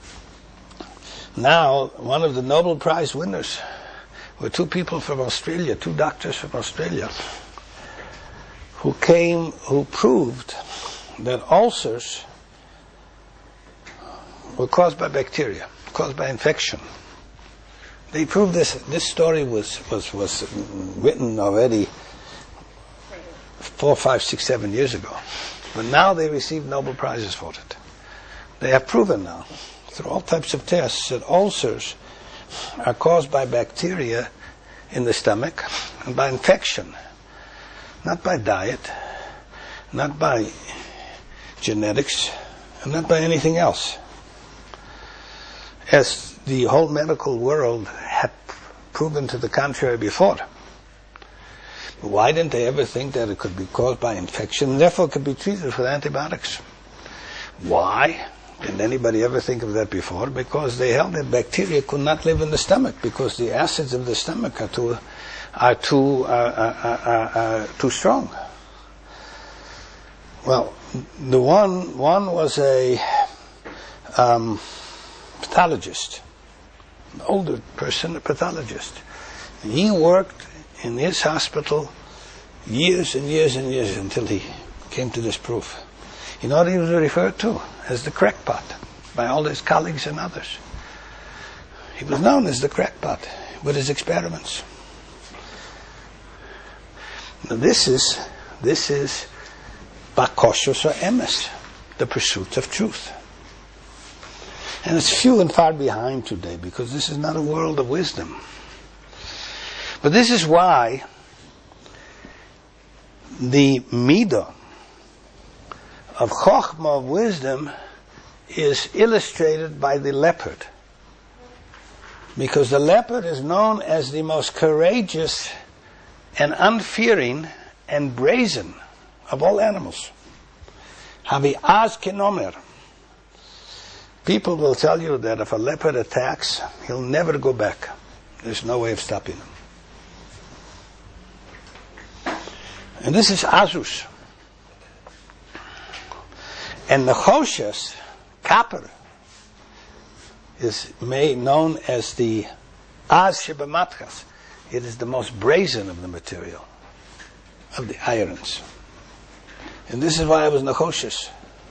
now, one of the Nobel Prize winners were two people from Australia, two doctors from Australia, who came, who proved that ulcers were caused by bacteria, caused by infection. They proved this. This story was, was, was written already four, five, six, seven years ago. But now they received Nobel Prizes for it. They have proven now, through all types of tests, that ulcers are caused by bacteria in the stomach and by infection, not by diet, not by genetics, and not by anything else. As the whole medical world had proven to the contrary before. Why didn't they ever think that it could be caused by infection and therefore could be treated with antibiotics? Why didn't anybody ever think of that before? Because they held that bacteria could not live in the stomach because the acids of the stomach are too are too uh, uh, uh, uh, too strong. Well, the one one was a um, pathologist, an older person, a pathologist. He worked in his hospital years and years and years until he came to this proof. You know what he was referred to? As the crackpot by all his colleagues and others. He was known as the crackpot with his experiments. Now this is this is Bakoshes or emes, the pursuit of truth. And it's few and far behind today because this is not a world of wisdom. But this is why the midah of chokhmah, of wisdom, is illustrated by the leopard. Because the leopard is known as the most courageous and unfearing and brazen of all animals. Havi az kenomer. People will tell you that if a leopard attacks, he'll never go back. There's no way of stopping him. And this is Azus. And Nechoshes, copper, is made known as the Az Shebematchas. It is the most brazen of the material, of the irons. And this is why it was Nechoshes.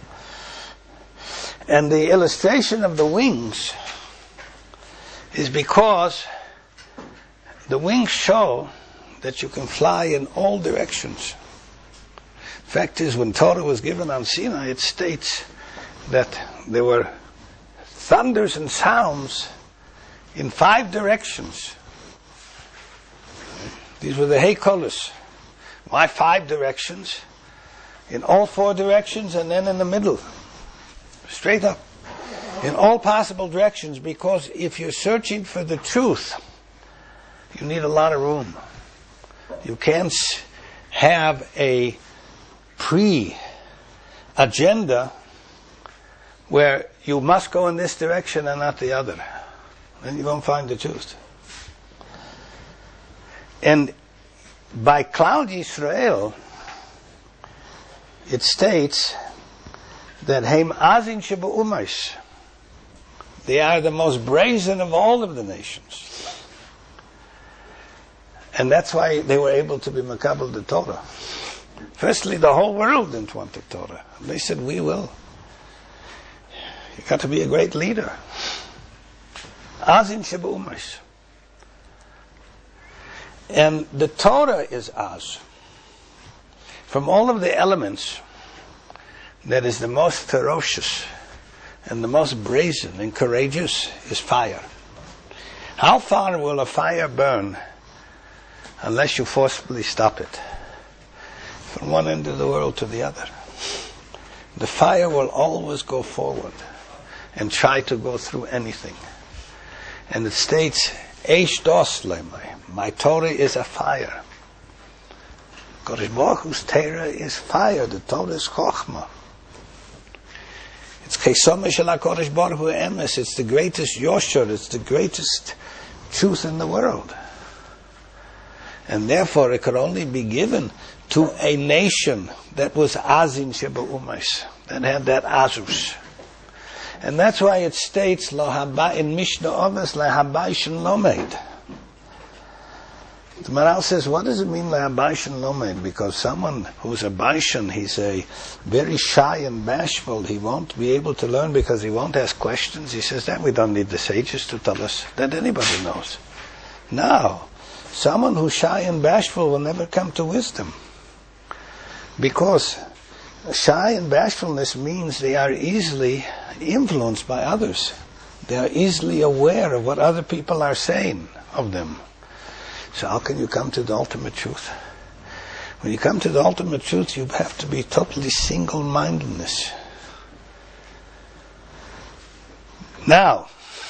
And the illustration of the wings is because the wings show that you can fly in all directions. Fact is, when Torah was given on Sinai, it states that there were thunders and sounds in five directions. These were the Heikolos. Why five directions? In all four directions and then in the middle. Straight up. In all possible directions, because if you're searching for the truth, you need a lot of room. You can't have a pre-agenda where you must go in this direction and not the other. Then you won't find the truth. And by Cloud Yisrael, it states that Heim Azin Sheba Umais, they are the most brazen of all of the nations. And that's why they were able to be Makabel the Torah. Firstly, the whole world didn't want the Torah. They said, we will. You got to be a great leader. Azin Sheba Umais. And the Torah is Az. From all of the elements, that is the most ferocious and the most brazen and courageous is fire. How far will a fire burn unless you forcibly stop it? From one end of the world to the other. The fire will always go forward and try to go through anything. And it states, Eish dos lemai, my Torah is a fire. Kodesh Baruch Hu's Torah is fire, the Torah is Chochmah. It's Chesomah shel HaKodesh Baruch Hu emes, it's the greatest yosher, it's the greatest truth in the world. And therefore it could only be given to a nation that was Azin Sheba Umais, that had that Azus. And that's why it states Lo haba in Mishnah Oves lehabaishin lomeid. The Maral says, what does it mean lehabaishin lomeid? Because someone who's a baishan, he's a very shy and bashful. He won't be able to learn because he won't ask questions. He says that we don't need the sages to tell us that anybody knows. No, someone who's shy and bashful will never come to wisdom, because shy and bashfulness means they are easily influenced by others. They are easily aware of what other people are saying of them. So how can you come to the ultimate truth? When you come to the ultimate truth, you have to be totally single-mindedness. Now,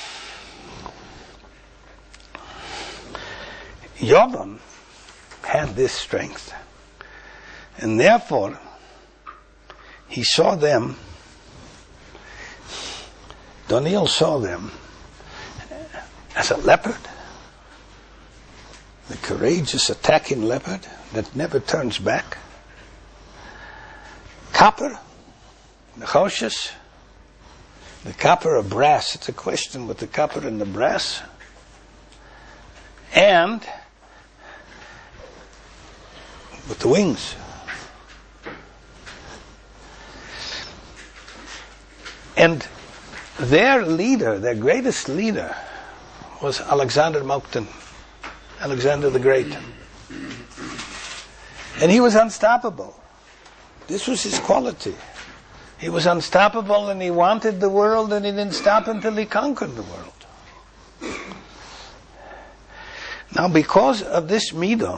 Yovan had this strength, and therefore he saw them, Daniel saw them as a leopard, the courageous attacking leopard that never turns back. Copper, the Choshes, the copper of brass. It's a question with the copper and the brass. And with the wings. And their leader, their greatest leader, was Alexander Mokten, Alexander the Great. And he was unstoppable. This was his quality. He was unstoppable, and he wanted the world, and he didn't stop until he conquered the world. Now, because of this midah,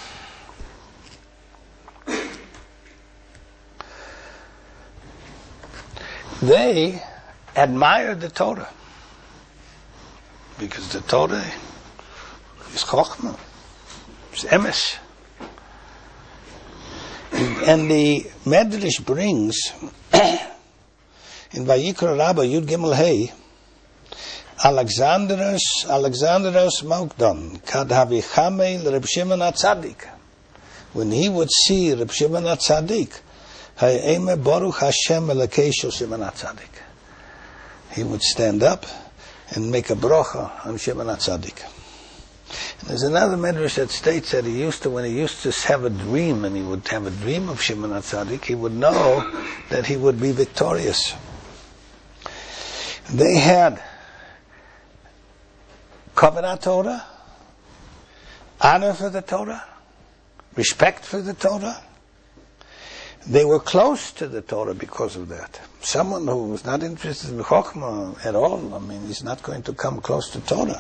they admired the Torah, because the Torah is Chochmah, it's Emes. And the Medrash brings in Vayikra Rabbah Yud Gimel Hey, Alexandros Alexandros Mokdon Kad Havichamei Reb Shimon HaTzadik. When he would see Reb Shimon HaTzadik, Ha'eme Baruch Hashem Elokei Shel Shimon HaTzadik, he would stand up and make a bracha on Shimon HaTzadik. And there's another medrash that states that he used to, when he used to have a dream, and he would have a dream of Shimon HaTzadik, he would know that he would be victorious. They had Kavanah Torah, honor for the Torah, respect for the Torah. They were close to the Torah because of that. Someone who was not interested in Chochmah at all, I mean, he's not going to come close to Torah.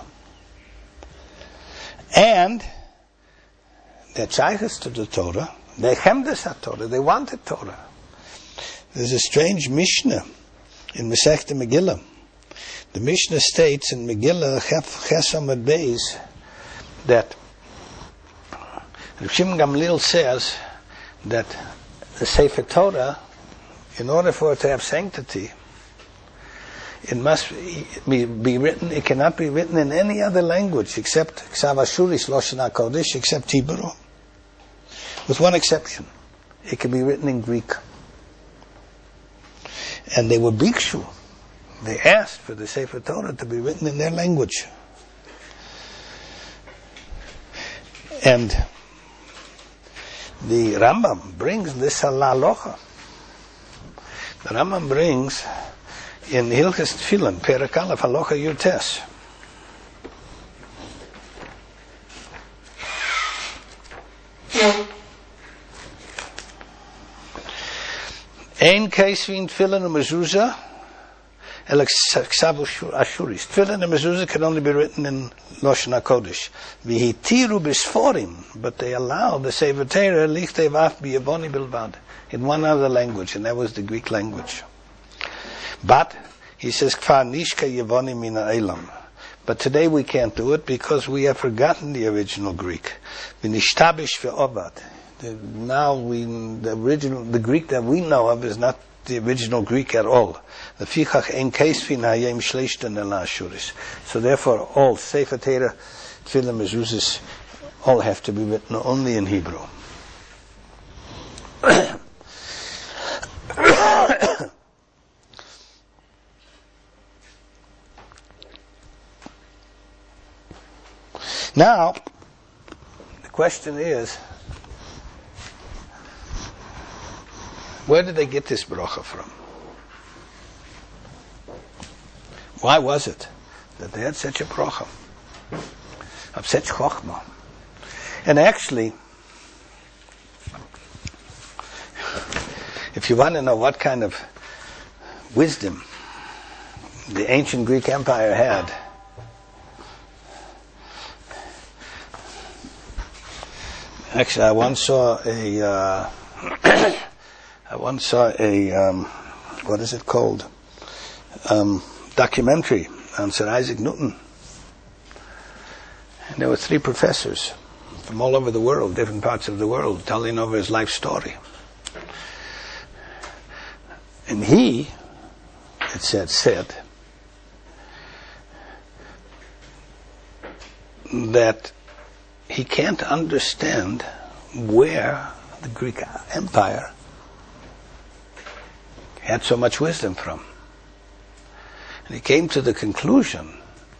And they're tzaychus to the Torah. They chemdes HaTorah. They wanted Torah. There's a strange Mishnah in Masechta Megillah. The Mishnah states in Megillah Ches Amud Beis that Reb Shimon Gamliel says that the Sefer Torah, in order for it to have sanctity, it must be, be written, it cannot be written in any other language except Ksav Ashuris Loshen HaKodesh, except Hebrew. With one exception. It can be written in Greek. And they were Bikshu. They asked for the Sefer Torah to be written in their language. And the Rambam brings this halalocha. The Rambam brings in Hilchas Tefillin, Perek Aleph, Halacha Yud Tes. Ein Kaisvin Tefillin and Mezuzah, Elexabu Ashuris. Tefillin and Mezuzah can only be written in Lashon HaKodesh. V'hitiru b'sforim, but they allow the Sefer Torah lichtei v'af b'yavoni bilvad, in one other language, and that was the Greek language. But he says, Kfar nishka yavoni min ha'elam. But today we can't do it because we have forgotten the original Greek. V'nishtabish ve'ovad. Now we, the original, the Greek that we know of is not the original Greek at all. The fichach ein kaisvin hayem shleishten ela ashuris. So therefore, all Sefer Torah, Tefillin, Mezuzahs, all have to be written only in Hebrew. Now, the question is, where did they get this bracha from? Why was it that they had such a bracha of such chokhmah? And actually, if you want to know what kind of wisdom the ancient Greek Empire had, actually I once saw a uh, I once saw a um, what is it called um, documentary on Sir Isaac Newton, and there were three professors from all over the world, different parts of the world, telling over his life story. And he, it said, said that he can't understand where the Greek Empire had so much wisdom from. And he came to the conclusion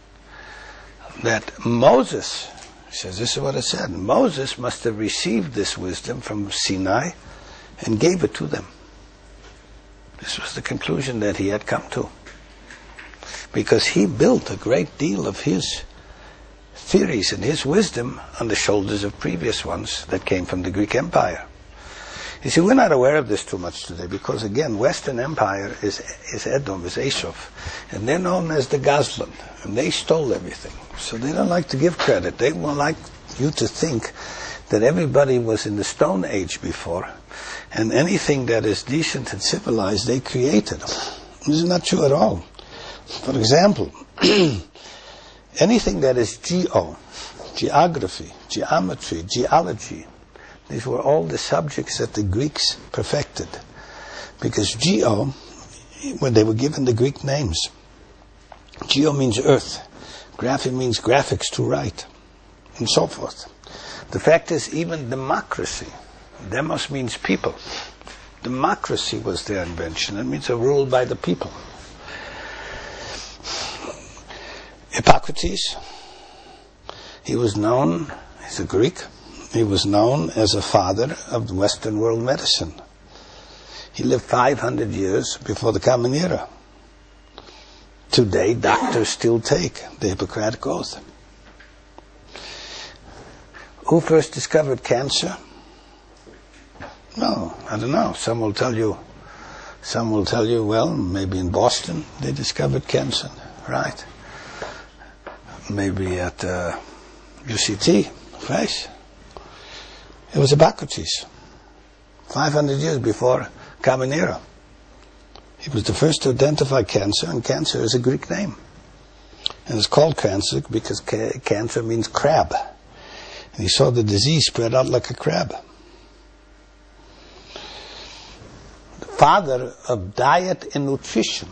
that Moses, he says, this is what it said, Moses must have received this wisdom from Sinai and gave it to them. This was the conclusion that he had come to. Because he built a great deal of his theories and his wisdom on the shoulders of previous ones that came from the Greek Empire. You see, we're not aware of this too much today because, again, Western Empire is is Edom, is Esau, and they're known as the Gazlan, and they stole everything. So they don't like to give credit. They would like you to think that everybody was in the Stone Age before, and anything that is decent and civilized, they created. This is not true at all. For example, anything that is geo, geography, geometry, geology, these were all the subjects that the Greeks perfected. Because geo, when they were given the Greek names, geo means earth, graphy means graphics to write, and so forth. The fact is, even democracy, demos means people. Democracy was their invention. It means a rule by the people. Hippocrates, he was known, he's a Greek, he was known as a father of the Western world medicine. He lived five hundred years before the Common Era. Today, doctors still take the Hippocratic Oath. Who first discovered cancer? No, I don't know. Some will tell you, some will tell you, well, maybe in Boston they discovered cancer, right? Maybe at uh, U C T, right? It was Hippocrates, five hundred years before Common Era. He was the first to identify cancer, and cancer is a Greek name. And it's called cancer because ca- cancer means crab. And he saw the disease spread out like a crab. The father of diet and nutrition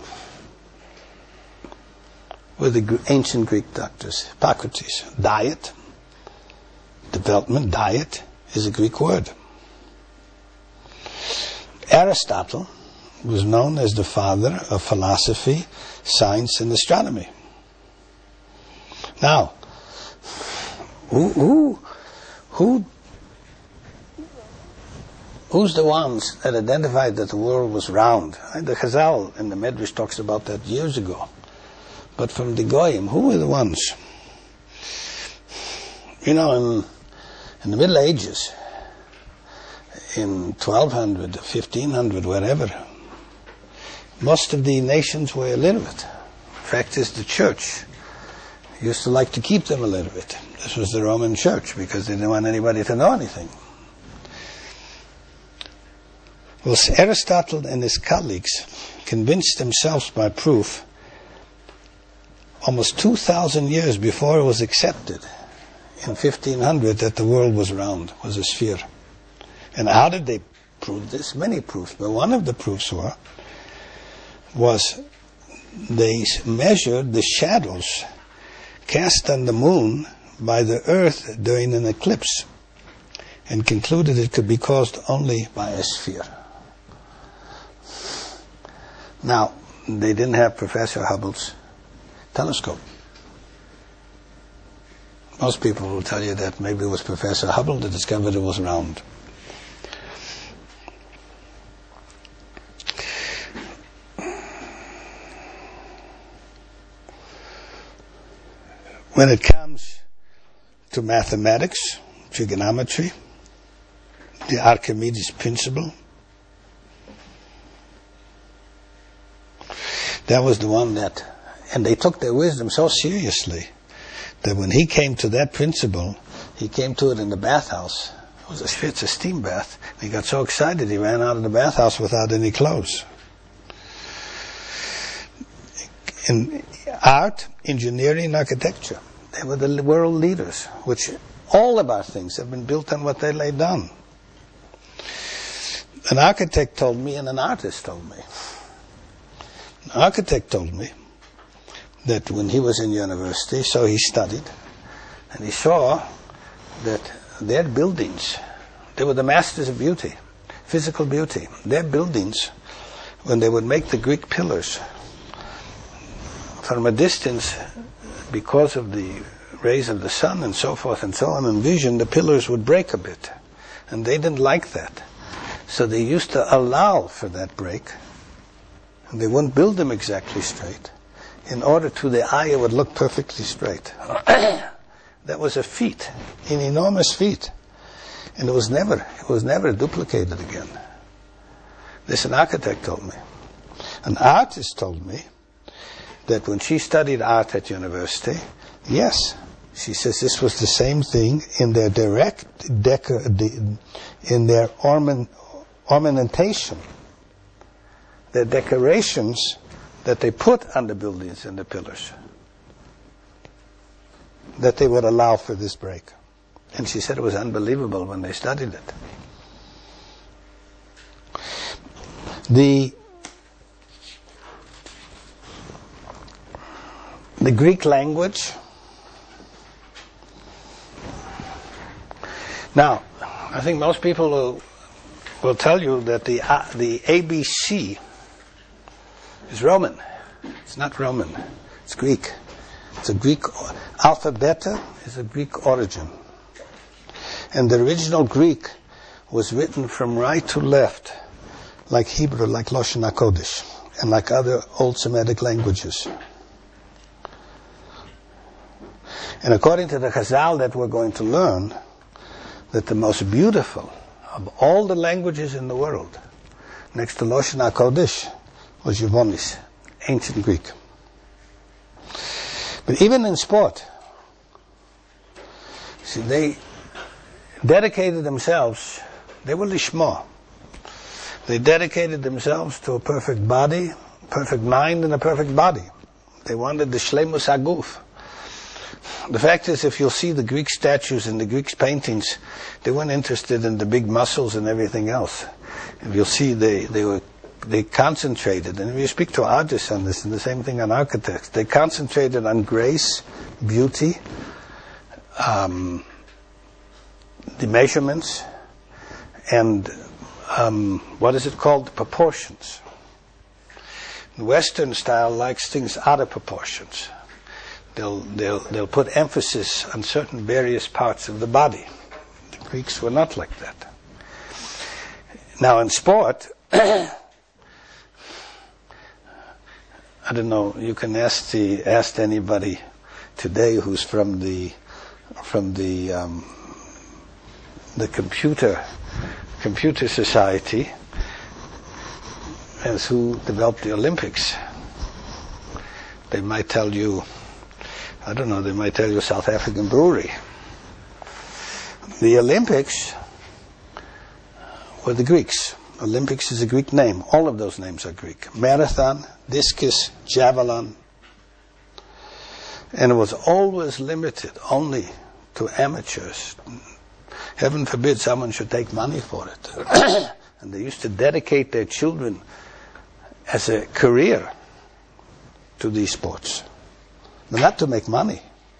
were the ancient Greek doctors, Hippocrates. Diet, development, diet is a Greek word. Aristotle was known as the father of philosophy, science, and astronomy. Now, who, who, who, who's the ones that identified that the world was round? The Chazal in the Medrash talks about that years ago. But from the Goyim, who were the ones? You know, in, in the Middle Ages, in twelve hundred, fifteen hundred, wherever, most of the nations were illiterate. Fact is, the church used to like to keep them illiterate. This was the Roman Church, because they didn't want anybody to know anything. Well, Aristotle and his colleagues convinced themselves by proof almost two thousand years before it was accepted in fifteen hundred that the world was round, was a sphere. And how did they prove this? Many proofs, but one of the proofs were was they measured the shadows cast on the moon by the earth during an eclipse and concluded it could be caused only by a sphere. Now, they didn't have Professor Hubble's telescope. Most people will tell you that maybe it was Professor Hubble that discovered it was round. When it comes to mathematics, trigonometry, the Archimedes principle, that was the one that, and they took their wisdom so seriously that when he came to that principle, he came to it in the bathhouse. It was a, it's a steam bath. He got so excited he ran out of the bathhouse without any clothes. In art, engineering, architecture, they were the world leaders, which all of our things have been built on what they laid down. An architect told me, and an artist told me. An architect told me that when he was in university, so he studied, and he saw that their buildings, they were the masters of beauty, physical beauty. Their buildings, when they would make the Greek pillars, from a distance, because of the rays of the sun and so forth and so on, in vision, the pillars would break a bit. And they didn't like that. So they used to allow for that break. And they wouldn't build them exactly straight. In order to the eye, it would look perfectly straight. That was a feat, an enormous feat. And it was never, it was never duplicated again. This an architect told me. An artist told me that when she studied art at university, yes, she says this was the same thing in their direct decor, in their ornament, ornamentation, their decorations that they put on the buildings and the pillars, that they would allow for this break. And she said it was unbelievable when they studied it. The The Greek language. Now, I think most people will, will tell you that the uh, the A B C is Roman. It's not Roman. It's Greek. It's a Greek. Alphabet is a Greek origin. And the original Greek was written from right to left, like Hebrew, like Lashon HaKodesh, and like other old Semitic languages. And according to the Chazal that we're going to learn, that the most beautiful of all the languages in the world, next to Lashon HaKodesh, was Yevonis, ancient Greek. But even in sport, see, they dedicated themselves, they were lishma. They dedicated themselves to a perfect body, perfect mind, and a perfect body. They wanted the shleimus haguf. The fact is, if you'll see the Greek statues and the Greek paintings, they weren't interested in the big muscles and everything else. If you'll see, they, they were they concentrated, and if you speak to artists on this, and the same thing on architects, they concentrated on grace, beauty, um, the measurements, and um, what is it called? Proportions. The Western style likes things out of proportions. They'll, they'll, they'll put emphasis on certain various parts of the body. The Greeks were not like that. Now in sport, I don't know, you can ask the, ask anybody today who's from the, from the, um, the computer, computer society, as who developed the Olympics. They might tell you, I don't know, they might tell you South African Brewery. The Olympics were the Greeks. Olympics is a Greek name. All of those names are Greek. Marathon, discus, javelin. And it was always limited only to amateurs. Heaven forbid someone should take money for it. And they used to dedicate their children as a career to these sports. But not to make money.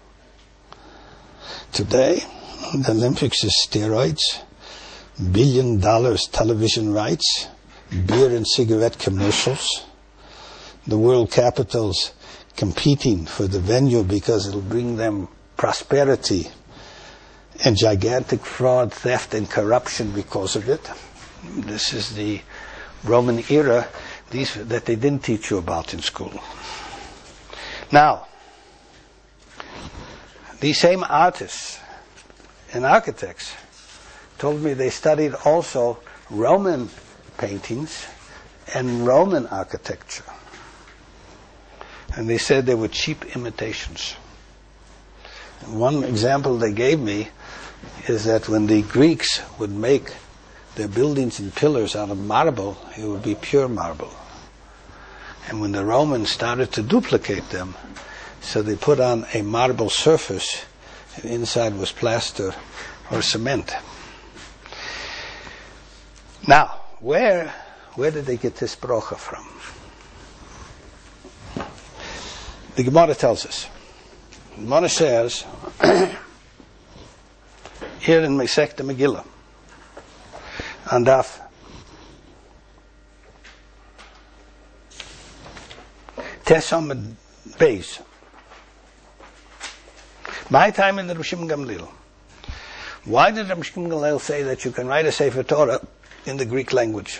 Today, the Olympics is steroids, billion dollars television rights, beer and cigarette commercials, the world capitals competing for the venue because it'll bring them prosperity, and gigantic fraud, theft, and corruption because of it. This is the Roman era, these that they didn't teach you about in school. Now, these same artists and architects told me they studied also Roman paintings and Roman architecture. And they said they were cheap imitations. And one example they gave me is that when the Greeks would make their buildings and pillars out of marble, it would be pure marble. And when the Romans started to duplicate them, so they put on a marble surface, and inside was plaster or cement. Now, where where did they get this brocha from? The Gemara tells us. The Gemara says, here in Masechta Megillah, on Daf Tesam Beis. My time in the Rosh Gamliel. Why did Rosh Gamliel say that you can write a Sefer Torah in the Greek language,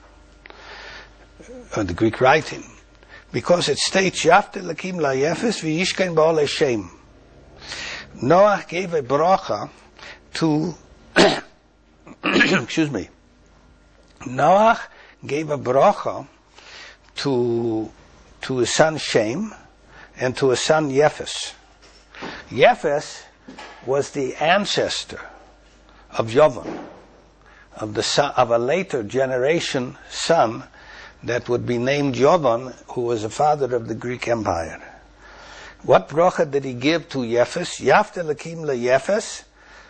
or the Greek writing? Because it states, Yafte lakim la yefes v'yishkein ba'olei shem. Noah gave a bracha to, excuse me, Noah gave a bracha to, to his son Shem and to his son Yefes. Yefes was the ancestor of Yovan, of the son, of a later generation son that would be named Yovan, who was the father of the Greek Empire. What bracha did he give to Yefes? Yaft elakim leYefes.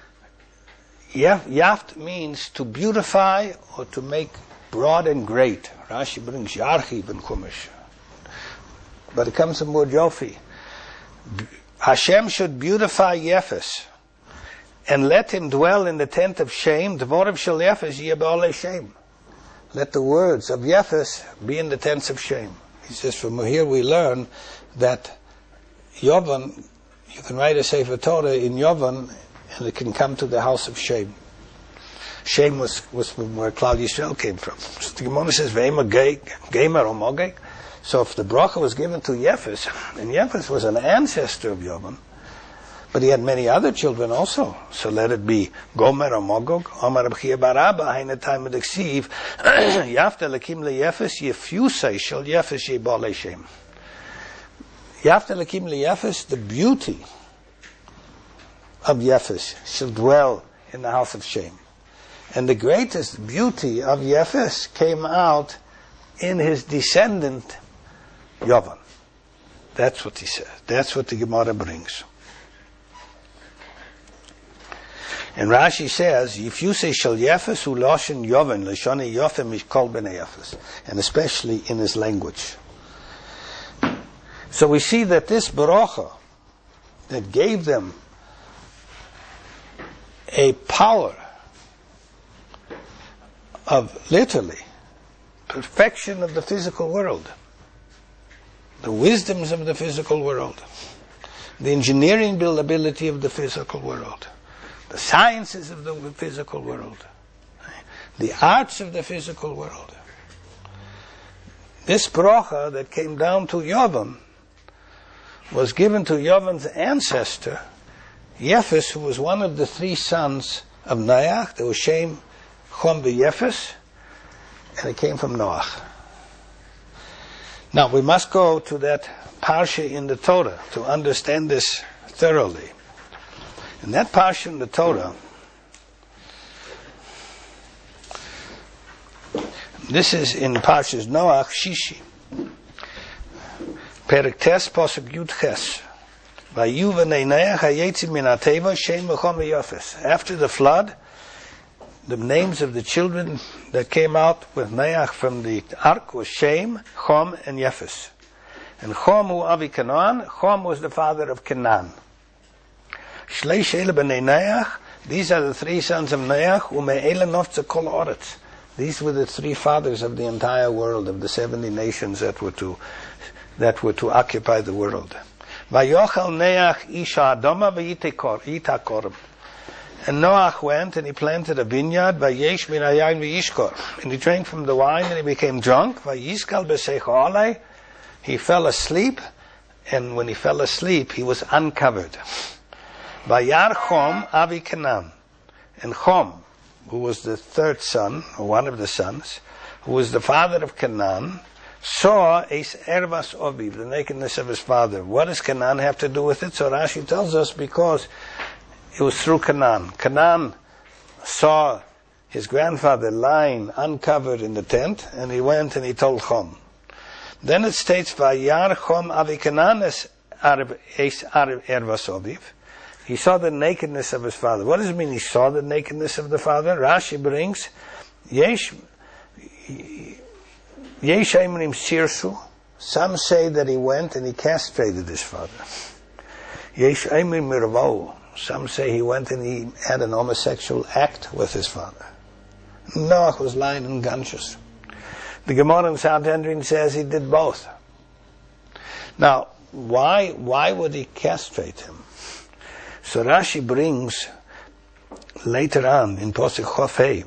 Yaft means to beautify or to make broad and great. Rashi brings Yarchiv in Chumash. But it comes from word Yofi. Hashem should beautify Yefes and let him dwell in the tent of shame. Dvorav shel Yefes yeh ba'olei shem. Let the words of Yefes be in the tents of shame. He says, from here we learn that Yovan, you can write a Sefer Torah in Yovan, and it can come to the house of shame. Shame was, was from where Klal Yisrael came from. So the Gemara says, Ve'ema Gamer or Mogeg. So if the bracha was given to Yefes, and Yefes was an ancestor of Yovan, but he had many other children also. So let it be Gomer or Mogog, Omar Abchia Baraba, Haina time of the Ksiv, Yafta Lakim Le Yefes, Yefusei Shel Yefes Ye Ba'olei Shem. Yafta Lakim Le Yefes, the beauty of Yefes shall dwell in the house of shame. And the greatest beauty of Yefes came out in his descendant, Yovan. That's what he said. That's what the Gemara brings. And Rashi says, if you say Shel Yefes hu loshen Yovan, Lashoni Yofem is called Bnei Yefes, and especially in his language. So we see that this bracha that gave them a power of literally perfection of the physical world, the wisdoms of the physical world, the engineering ability of the physical world, the sciences of the physical world, the arts of the physical world. This bracha that came down to Yovan was given to Yovan's ancestor, Yefes, who was one of the three sons of Noach. There was Shem, Chom, and Yefes, and it came from Noach. Now we must go to that parsha in the Torah to understand this thoroughly. In that parsha in the Torah, this is in Parshas Noach Shishi, Perek Tes Posuk Yud Ches. Vayu v'nei Noach hayetzi min hateva Shem v'Chom v'Yafes. After the flood, the names of the children that came out with Noach from the ark was Shem, Chom, and Yafes. And Chom hu avi Canaan. Chom was the father of Canaan. Shleish ele b'nei Noach. These are the three sons of Noach. U'me'ele noftzeh kol haaretz. These were the three fathers of the entire world, of the seventy nations that were to that were to occupy the world. Vayochel Noach isha adoma v'yitakorim. And Noach went and he planted a vineyard. Vayesh min hayayin v'yishkor. And he drank from the wine and he became drunk. Vayiskal b'seicho alei. He fell asleep, and when he fell asleep, he was uncovered. Vayar Chom avi Canaan. And Chom, who was the third son, or one of the sons, who was the father of Canaan, saw Eis Ervas Oviv, the nakedness of his father. What does Canaan have to do with it? So Rashi tells us because it was through Canaan. Canaan saw his grandfather lying uncovered in the tent, and he went and he told Chom. Then it states, Vayar Chom avi Canaan Eis Ervas Oviv. He saw the nakedness of his father. What does it mean he saw the nakedness of the father? Rashi brings, Yesh, Yesh Eimrim Sirsu. Some say that he went and he castrated his father. Yesh Eimrim Mirvou. Some say he went and he had an homosexual act with his father. Noach was lying unconscious. The Gemara in Sanhedrin says he did both. Now, why, why would he castrate him? So Rashi brings later on in Posuk Chofei,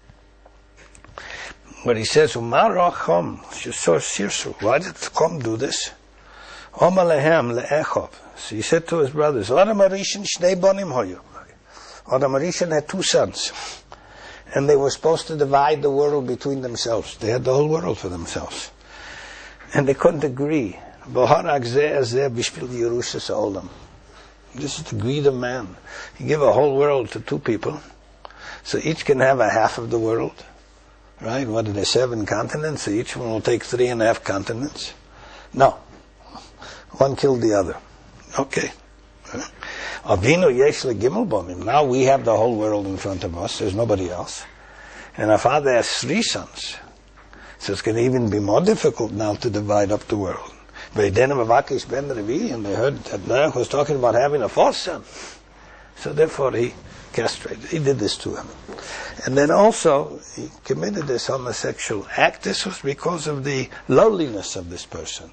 where he says, "Umar Chom Sirsu." Why did Chom do this? Omar lehem leechov. So he said to his brothers, "Adam Arishan shnei bonim hoyu." Adam Arishan had two sons, and they were supposed to divide the world between themselves. They had the whole world for themselves, and they couldn't agree. Boharak zeh zeh bishvil Yerushas Olam. This is the greed of man. You give a whole world to two people, so each can have a half of the world, right? What are there, seven continents? So each one will take three and a half continents. No. One killed the other. Okay. Avinu yesh legimel bomim. Now we have the whole world in front of us. There's nobody else. And our father has three sons. So it's going to even be more difficult now to divide up the world. And they heard that Noach was talking about having a fourth son. So therefore he castrated. He did this to him. And then also he committed this homosexual act. This was because of the lowliness of this person.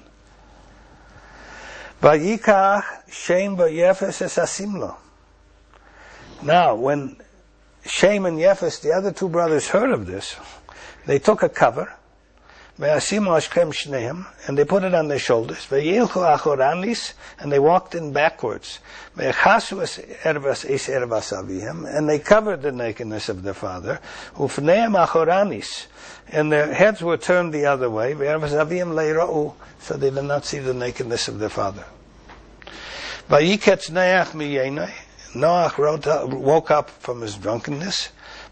Vayikach Shem v'Yefes es asimlo. Now when Shem and Yefes, the other two brothers, heard of this, they took a cover, and they put it on their shoulders, and they walked in backwards, and they covered the nakedness of their father, and their heads were turned the other way, so they did not see the nakedness of their father. Noach woke up from his drunkenness,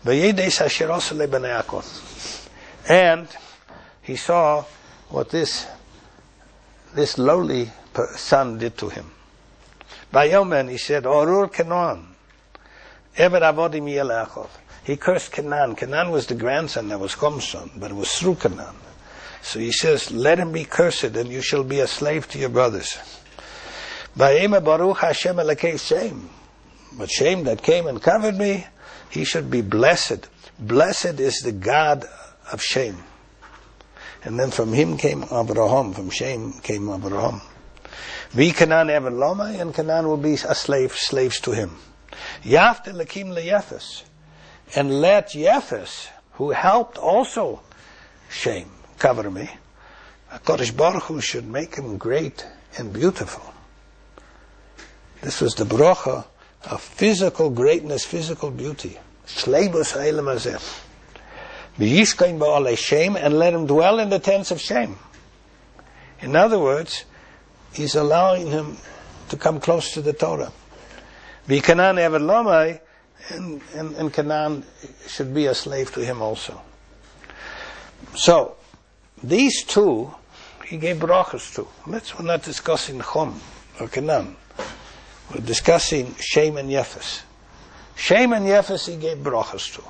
and he saw what this this lowly son did to him. Vayomen, he said, Orur Canaan, Eved avodim Yelachov. He cursed Canaan. Canaan was the grandson that was Chom's son, but it was through Canaan. So he says, let him be cursed, and you shall be a slave to your brothers. Vayeme Baruch Hashem Elokei Shem. But Shem that came and covered me, he should be blessed. Blessed is the God of Shem. And then from him came Abraham, from Shem came Abraham. Vi Canaan Evan Loma, and Canaan will be a slave, slaves to him. Yafte Lakim LeYefes, and let Yefes, who helped also Shem, cover me. HaKadosh Baruch Hu should make him great and beautiful. This was the bracha of physical greatness, physical beauty. Shleibus Ha'elam Hazeh. V'yishkain ba'alei Shem, and let him dwell in the tents of Shem. In other words, he's allowing him to come close to the Torah. V'Kanan Eved Lomai, and, and, and Canaan should be a slave to him also. So, these two, he gave brachas to. Let's, we're not discussing Chom or Canaan. We're discussing Shem and Yefes. Shem and Yefes he gave brachas to.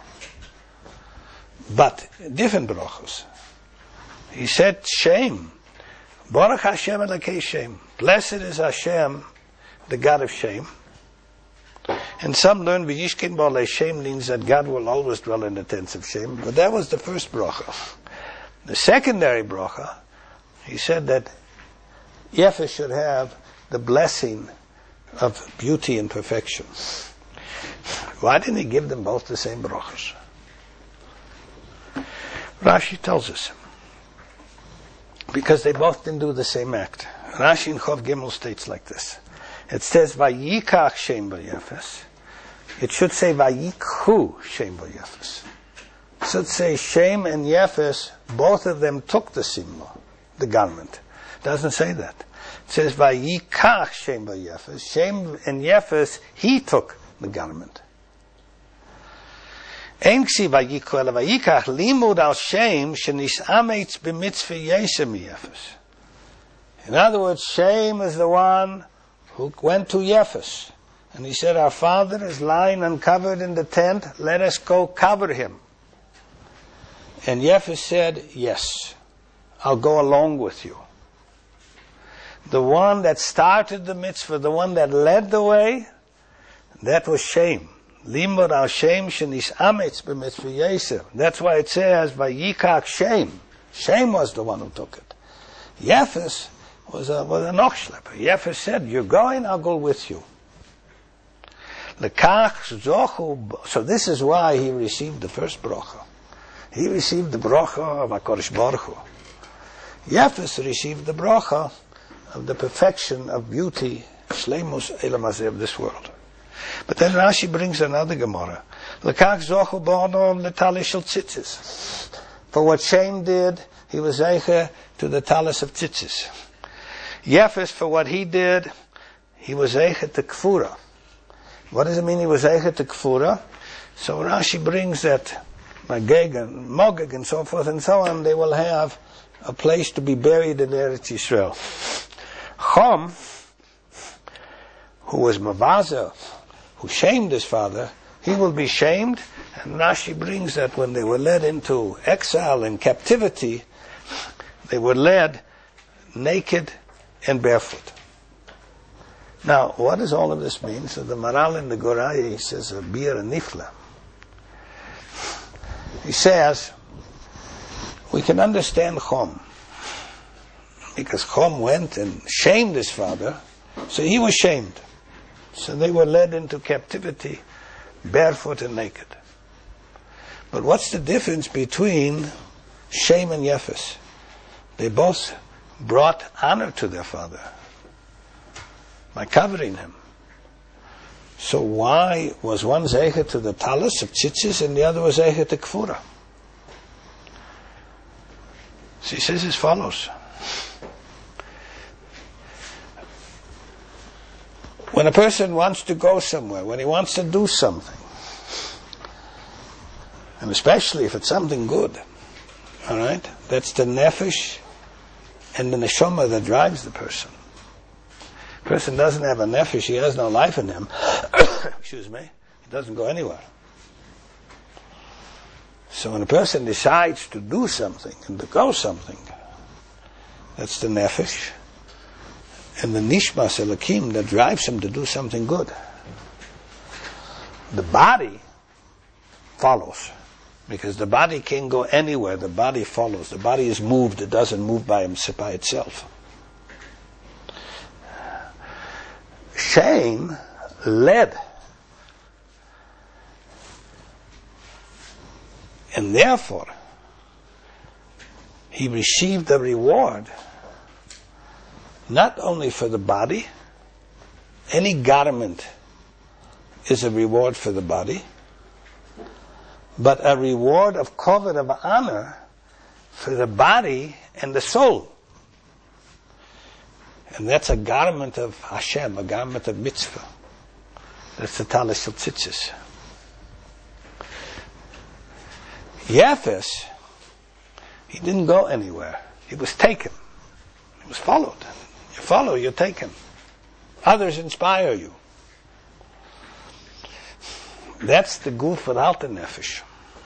But, different brachas. He said, Shem, Baruch Hashem Elokei Shem. Blessed is Hashem, the God of Shem. And some learn V'yishkin Ba'alei Shem means that God will always dwell in the tents of Shem. But that was the first bracha. The secondary bracha, he said that Yefes should have the blessing of beauty and perfection. Why didn't he give them both the same brachas? Rashi tells us. Because they both didn't do the same act. Rashi in Chov Gimel states like this. It says, Vayikach Shem B'Yefes. It should say, Vayikhu Shem B'Yefes. It should say, Shem and Yefes, both of them took the simla, the garment. It doesn't say that. It says, Vayikach Shem B'Yefes. Shem and Yefes, he took the garment. Ein ksi vayikhu ela vayikach limud al Shem shenis'ametz b'mitzvah yesem Yefes. In other words, Shem is the one who went to Yefes. And he said, our father is lying uncovered in the tent. Let us go cover him. And Yefes said, yes, I'll go along with you. The one that started the mitzvah, the one that led the way, that was Shem. Limud al Shem shenis ametz b'mitzvah yesem. That's why it says, Vayikach Shem. Shem was the one who took it. Yefes was a, was an ochshlepper. Yefes said, you're going, I'll go with you. Lekach zochu. So this is why he received the first bracha. He received the bracha of HaKadosh Baruch Hu. Yefes received the bracha of the perfection of beauty, shleimus elam hazeh of this world. But then Rashi brings another Gemara. Lekach zochu ba'onom l'talis shel tzitzis. For what Shem did, he was zeicher to the talis of tzitzis. Yefes, for what he did, he was zeicher to kfura. What does it mean he was zeicher to kfura? So Rashi brings that Mageg and Mogeg and so forth and so on, they will have a place to be buried in Eretz Yisrael. Chom, who was Mavaza, who shamed his father, he will be shamed. And Rashi brings that when they were led into exile and captivity, they were led naked and barefoot. Now, what does all of this mean? So the Maral in the Goraya says a bir nifla. He says, we can understand Chom, because Chom went and shamed his father, so he was shamed. So they were led into captivity, barefoot and naked. But what's the difference between Shem and Yefes? They both brought honor to their father by covering him. So why was one zeicher to the talis of tzitzis and the other was zeicher to kfura? So he says as follows. When a person wants to go somewhere, when he wants to do something, and especially if it's something good, all right, that's the nefesh and the neshama that drives the person. A person doesn't have a nefesh, he has no life in him. Excuse me. He doesn't go anywhere. So when a person decides to do something and to go something, that's the nefesh and the nishmas elakim that drives him to do something good. The body follows, because the body can't go anywhere. The body follows. The body is moved. It doesn't move by, by itself. Shem led, and therefore he received the reward not only for the body. Any garment is a reward for the body, but a reward of kavod, of honor, for the body and the soul. And that's a garment of Hashem, a garment of mitzvah. That's the talis shel tzitzis. Yefes, he didn't go anywhere. He was taken. He was followed. You follow, you're taken. Others inspire you. That's the guf without the nefesh.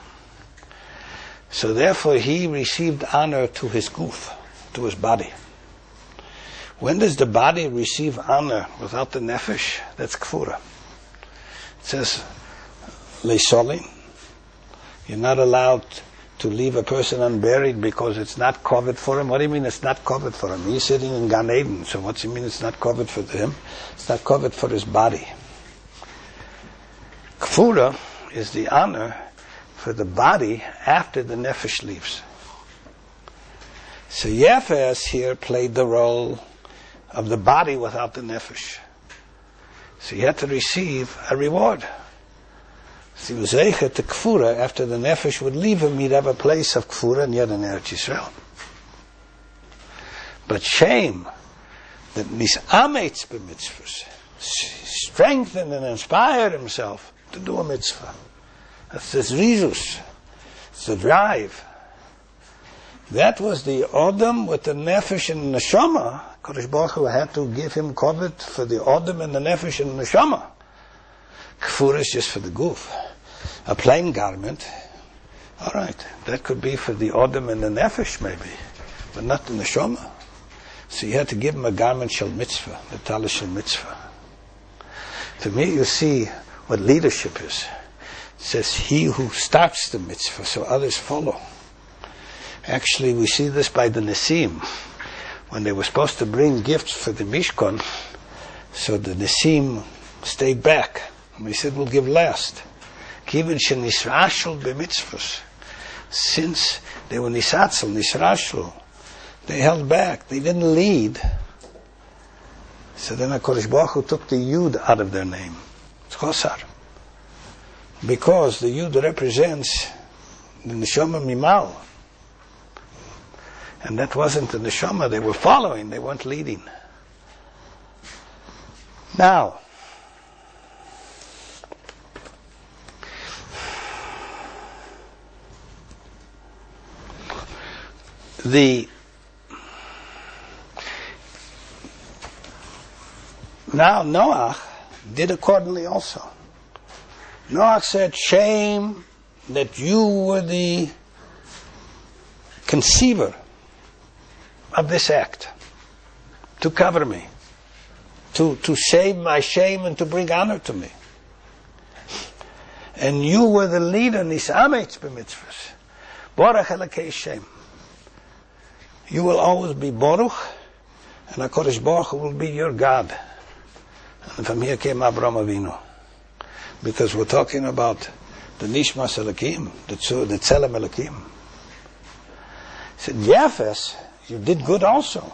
So therefore he received honor to his guf, to his body. When does the body receive honor without the nefesh? That's kfura. It says, leisolin. You're not allowed to leave a person unburied because it's not covered for him. What do you mean it's not covered for him? He's sitting in Gan Eden, so what's he mean it's not covered for him? It's not covered for his body. Kfura is the honor for the body after the nefesh leaves. So Yefes here played the role of the body without the nefesh. So he had to receive a reward. So he was zeicher to kfura. After the nefesh would leave him, he'd have a place of kfura and yet in Eretz Yisrael. But shame that nisametz b'mitzvahs, strengthened and inspired himself to do a mitzvah. That's the zrizus. It's the drive. That was the Odom with the Nefesh and the Neshama. Kodesh Baruch Hu had to give him covet for the Odom and the Nefesh and the Neshama. Kfur is just for the goof. A plain garment, alright, that could be for the Odom and the Nefesh maybe, but not the Neshama. So you had to give him a garment shel mitzvah, the talis shel mitzvah. To me, you see what leadership is. It says, he who starts the mitzvah, so others follow. Actually, we see this by the Nesim. When they were supposed to bring gifts for the Mishkan, so the Nesim stayed back. And we said, we'll give last. Given shenisrashel b'mitzvahs. Since they were nisatzel, nisrashel, they held back. They didn't lead. So then HaKadosh Baruch Hu took the Yud out of their name. It's Chosar. Because the Yud represents the Neshama Mimal. And that wasn't the Neshama. They were following. They weren't leading. Now, the now Noach did accordingly also. Noach said, shame that you were the conceiver of this act, to cover me, to, to save my shame and to bring honor to me. And you were the leader, nisametz b'mitzvahs. Baruch Elokei Shem. You will always be Baruch, and HaKadosh Baruch Hu will be your God. And from here came Abraham Avinu. Because we're talking about the Nishmas Elokim, the Tzelem Elokim. He said, Yefes, you did good also.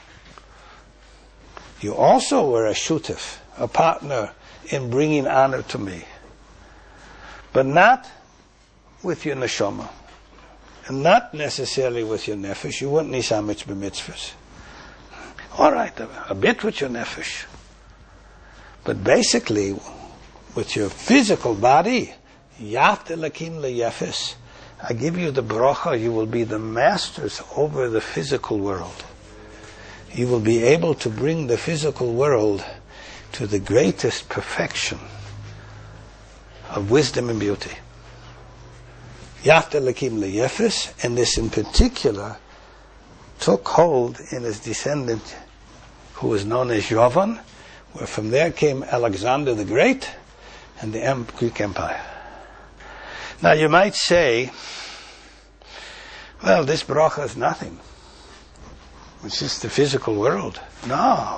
You also were a shutif, a partner in bringing honor to me. But not with your neshama. And not necessarily with your nefesh. You weren't nisametz b'mitzvahs. All right, a, a bit with your nefesh. But basically, with your physical body, yafte lakim leyefes, I give you the bracha, you will be the masters over the physical world. You will be able to bring the physical world to the greatest perfection of wisdom and beauty. Yafte lakim leyefes, and this in particular took hold in his descendant who was known as Yovan, where from there came Alexander the Great and the Greek Empire. Now you might say, well, this bracha is nothing. It's just the physical world. No.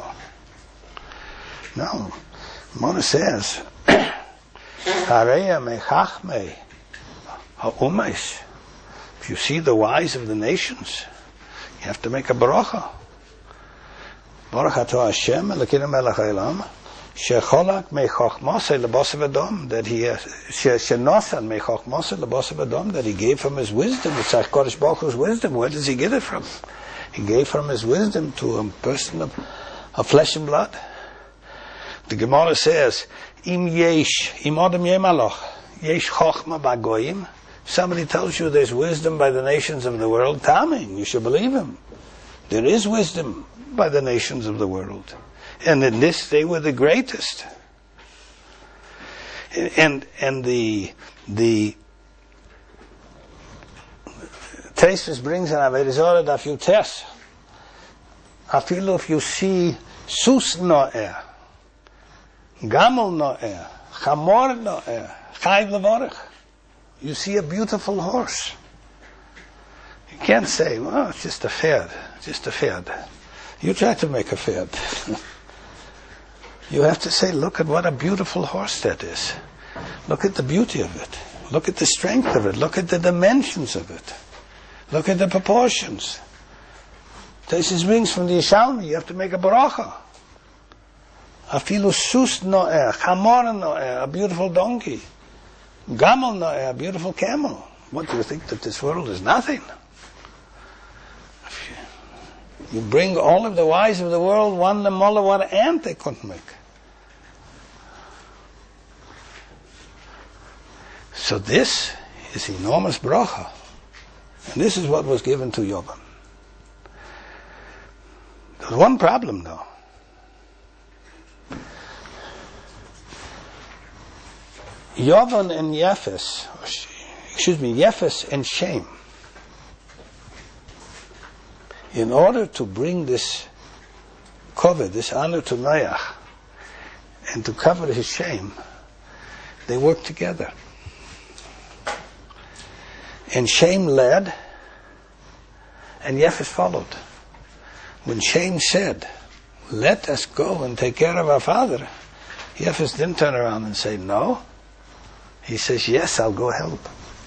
No. Mona says, Hareya mechachmei ha'umeis. If you see the wise of the nations, you have to make a bracha. Baruch atah Hashem Elokeinu melech haolam shecholak mechachmasei lebasav adam, that he shenosan mechachmasei lebasav adam, that he gave from his wisdom. It's HaKadosh Baruch Hu's wisdom. Where does he get it from? He gave from his wisdom to a person of, of flesh and blood? The Gemara says, Im yesh, im adam yemaloch, yesh chochma bagoyim. Somebody tells you there's wisdom by the nations of the world, Tamin, you should believe him. There is wisdom by the nations of the world. And in this they were the greatest. And and the the Tesis brings an Avodah Zarah daf Yutes. Afilu if you see sus no'er, gamel no'er, chamor no'er, chayv levorach, you see a beautiful horse. You can't say, well, it's just a fad, just a fad. You try to make a fad. You have to say, look at what a beautiful horse that is. Look at the beauty of it. Look at the strength of it. Look at the dimensions of it. Look at the proportions. This brings from the Yishalmi. You have to make a baracha. Afilu sus no'er, chamor no'er, a beautiful donkey. Gamel no'er, a beautiful camel. What do you think, that this world is nothing? You bring all of the wise of the world, one the mullah, one ant they couldn't make. So this is enormous bracha. And this is what was given to Yovan. There's one problem though. Yovan and Yefes, excuse me, Yefes and Shem, in order to bring this cover, this honor to Noach, and to cover his shame, they worked together. And Shem led, and Yefes followed. When Shem said, let us go and take care of our father, Yefes didn't turn around and say no. He says, yes, I'll go help.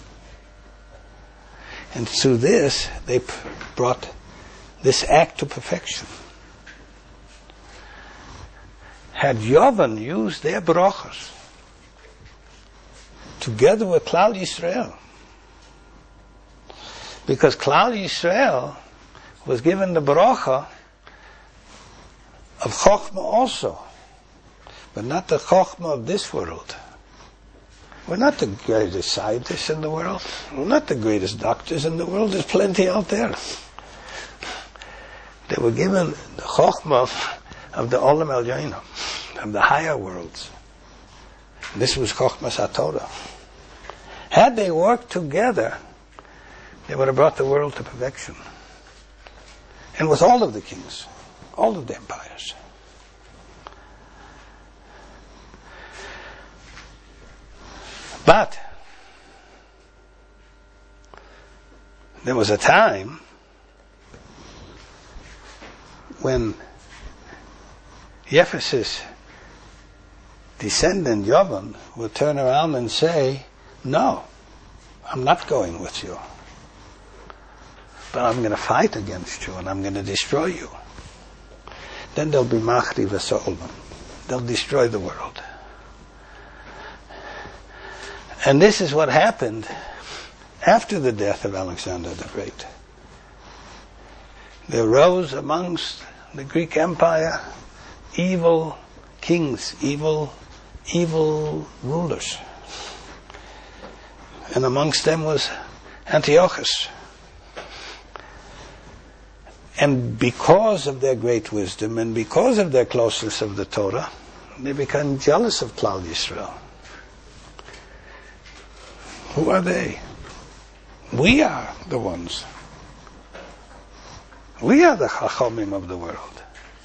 And through this, they p- brought this act to perfection. Had Yovan used their brachas together with Klal Yisrael, because Klal Yisrael was given the bracha of Chochmah also, but not the Chochmah of this world. We're not the greatest scientists in the world. We're not the greatest doctors in the world. There's plenty out there. They were given the Chochmah of the Olam Elyonim, of the higher worlds. This was Chochmah HaTorah. Had they worked together, they would have brought the world to perfection. And with all of the kings, all of the empires. But there was a time when Yefes's descendant Yovan would turn around and say, no, I'm not going with you. But I'm going to fight against you and I'm going to destroy you. Then there'll be Machri v'Solman. They'll destroy the world. And this is what happened after the death of Alexander the Great. There rose amongst the Greek Empire evil kings, evil, evil rulers. And amongst them was Antiochus. And because of their great wisdom and because of their closeness of the Torah, they became jealous of Klal Yisrael. Who are they? We are the ones. We are the Chachomim of the world.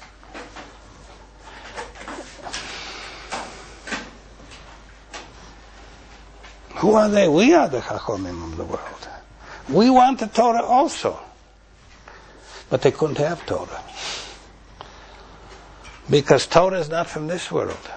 Who are they? We are the Chachomim of the world. We want the Torah also. But they couldn't have Torah. Because Torah is not from this world.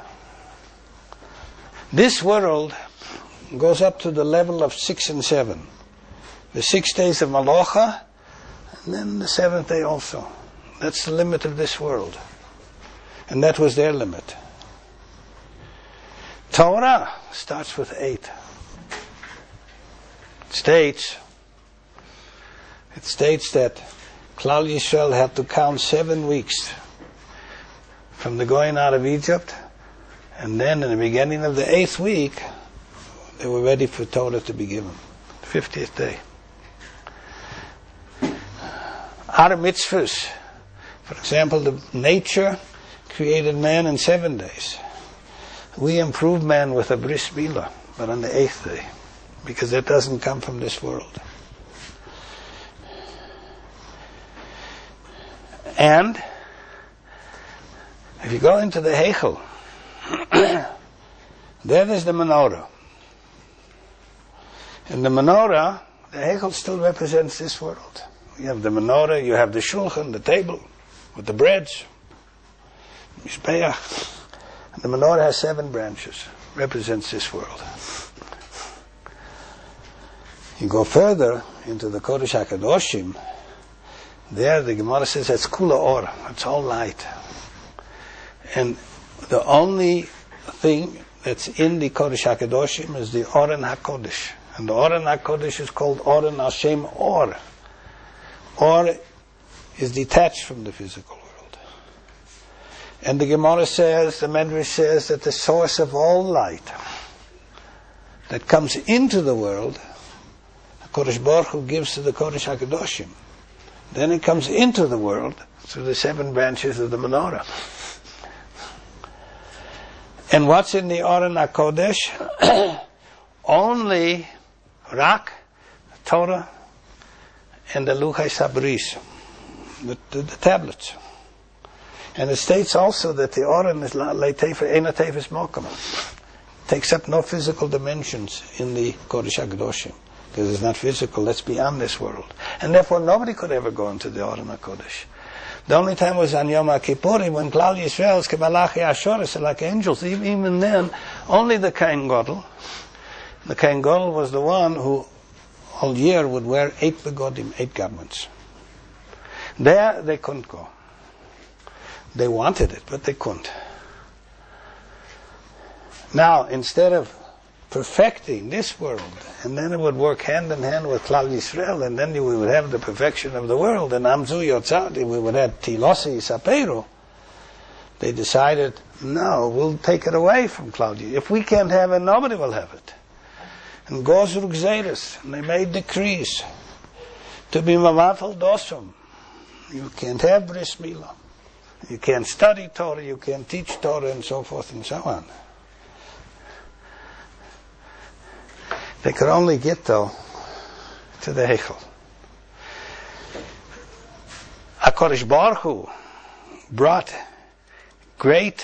This world goes up to the level of six and seven. The six days of Malacha, and then the seventh day also. That's the limit of this world. And that was their limit. Torah starts with eight. It states, it states that Klal Yisrael had to count seven weeks from the going out of Egypt, and then in the beginning of the eighth week, they were ready for Torah to be given. fiftieth day. Our mitzvahs, for example, the nature created man in seven days. We improve man with a bris milah, but on the eighth day, because that doesn't come from this world. And if you go into the Heichel, there is the menorah. In the menorah, the Heichel still represents this world. You have the menorah, you have the shulchan, the table with the breads, mizbeach. The menorah has seven branches, represents this world. You go further into the Kodesh HaKadoshim, there the Gemara says that's kula or, it's all light. And the only thing that's in the Kodesh HaKadoshim is the Oren HaKodesh. And the Oren HaKodesh is called Oren Hashem Or. Or is detached from the physical world. And the Gemara says, the Medrash says that the source of all light that comes into the world, the Kodesh Baruch Hu gives to the Kodesh HaKadoshim. Then it comes into the world through the seven branches of the menorah. And what's in the Oren HaKodesh? Only Rak, Torah, and the Luchai Sabris, the, the, the tablets. And it states also that the Oren is Leitefer Eina Teifes Mokum. Takes up no physical dimensions in the Kodesh HaKadoshim. Because it's not physical, that's beyond this world. And therefore nobody could ever go into the Oren HaKodesh. The only time was on Yom HaKippurim when Klal Yisrael, Kebalachi Ashoris, like angels. Even then, only the Kohen Gadol. The Kohen Gadol was the one who all year would wear eight begodim, eight garments. There they couldn't go. They wanted it, but they couldn't. Now, instead of perfecting this world, and then it would work hand in hand with Klal Yisrael, and then we would have the perfection of the world, and Amzu Yotzadi, we would have Tilosi Yisaperu. They decided, no, we'll take it away from Klal Yisrael. If we can't have it, nobody will have it. And Gozur Gzeiris, and they made decrees to be Mamatal Dosum. You can't have Bris Milah. You can't study Torah, you can't teach Torah, and so forth and so on. They could only get, though, to the Heichel. HaKadosh Baruch Hu brought great,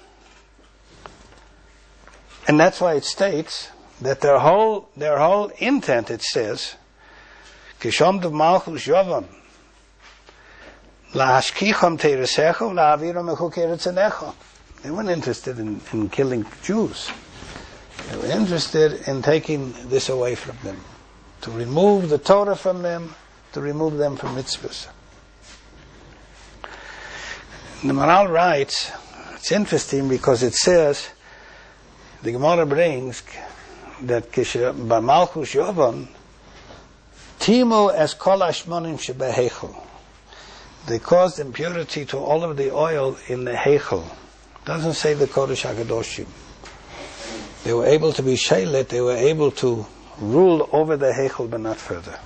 and that's why it states that their whole their whole intent, it says, Kishom de Malchus Yovan, Lahashkicham Teresecho, Lahaviram Echukeretzenecho. They weren't interested in, in killing Jews. They were interested in taking this away from them, to remove the Torah from them, to remove them from mitzvahs. The Maharal writes, it's interesting because it says, the Gemara brings that by Malchus Yovan, Timu es kol hashmonim shebeheichel. They caused impurity to all of the oil in the Heichel. It doesn't say the Kodesh HaKadoshim. They were able to be sheilet, they were able to rule over the Heichel, but not further.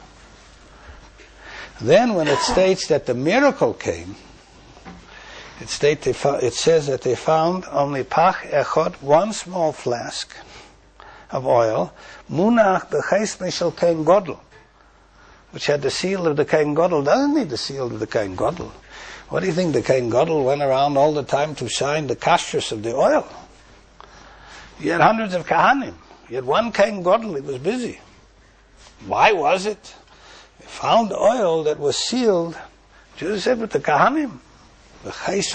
Then when it states that the miracle came, it, state they fo- it says that they found only pach echot, one small flask of oil, munach b'cheis mishal Kohen Gadol, which had the seal of the Kohen Gadol. Doesn't need the seal of the Kohen Gadol. What do you think? The Kohen Gadol went around all the time to sign the kashrus of the oil. You had hundreds of kahanim. You had one Kohen Gadol. He was busy. Why was it? They found oil that was sealed, Jesus said, with the kahanim. It's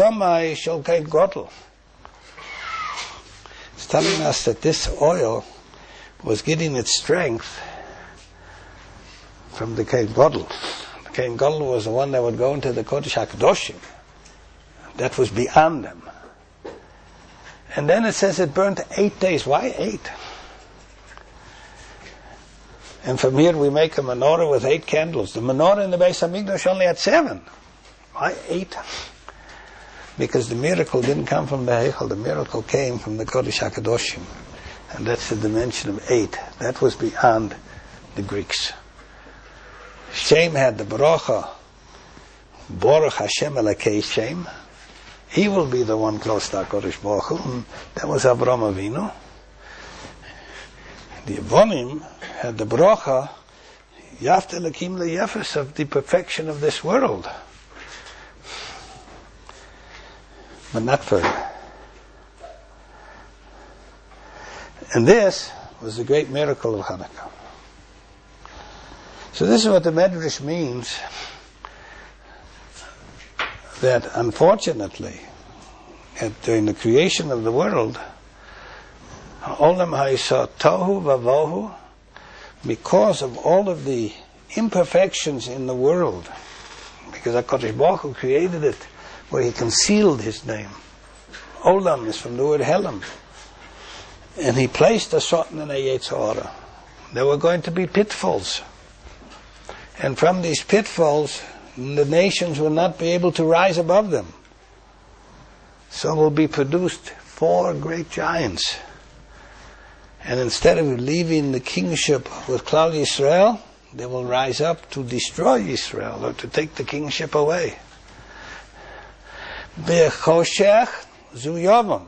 telling us that this oil was getting its strength from the Kohen Gadol. The Kohen Gadol was the one that would go into the Kodesh HaKadoshim. That was beyond them. And then it says it burnt eight days. Why eight? And from here we make a menorah with eight candles. The menorah in the Beis HaMikdash only had seven. Why eight? Because the miracle didn't come from the Heichel, the miracle came from the Kodesh HaKadoshim. And that's the dimension of eight. That was beyond the Greeks. Shem had the Baruch, Baruch Hashem Elokei Shem. He will be the one close to HaKadosh Baruch Hu. And that was Avraham Avinu. The Yevonim had the Baruch, Yafta Elokim Leyefes, of the perfection of this world. But not further. And this was the great miracle of Hanukkah. So this is what the Medrash means, that unfortunately, at, during the creation of the world, Olam Ha'isa Tohu Vavohu, because of all of the imperfections in the world, because HaKadosh Baruch Hu created it where He concealed His name. Olam is from the word Helam. And He placed a Satan and a Yetzer Hara. There were going to be pitfalls. And from these pitfalls, the nations will not be able to rise above them. So will be produced four great giants. And instead of leaving the kingship with Klal Yisrael, they will rise up to destroy Israel or to take the kingship away. Be'choshech zu Yovan.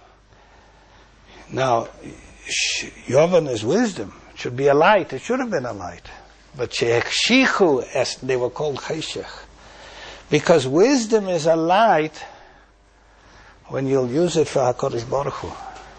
Now, Yovan is wisdom. It should be a light. It should have been a light. But Shechshichu, as they were called Cheshech. Because wisdom is a light when you'll use it for HaKadosh Baruch Hu.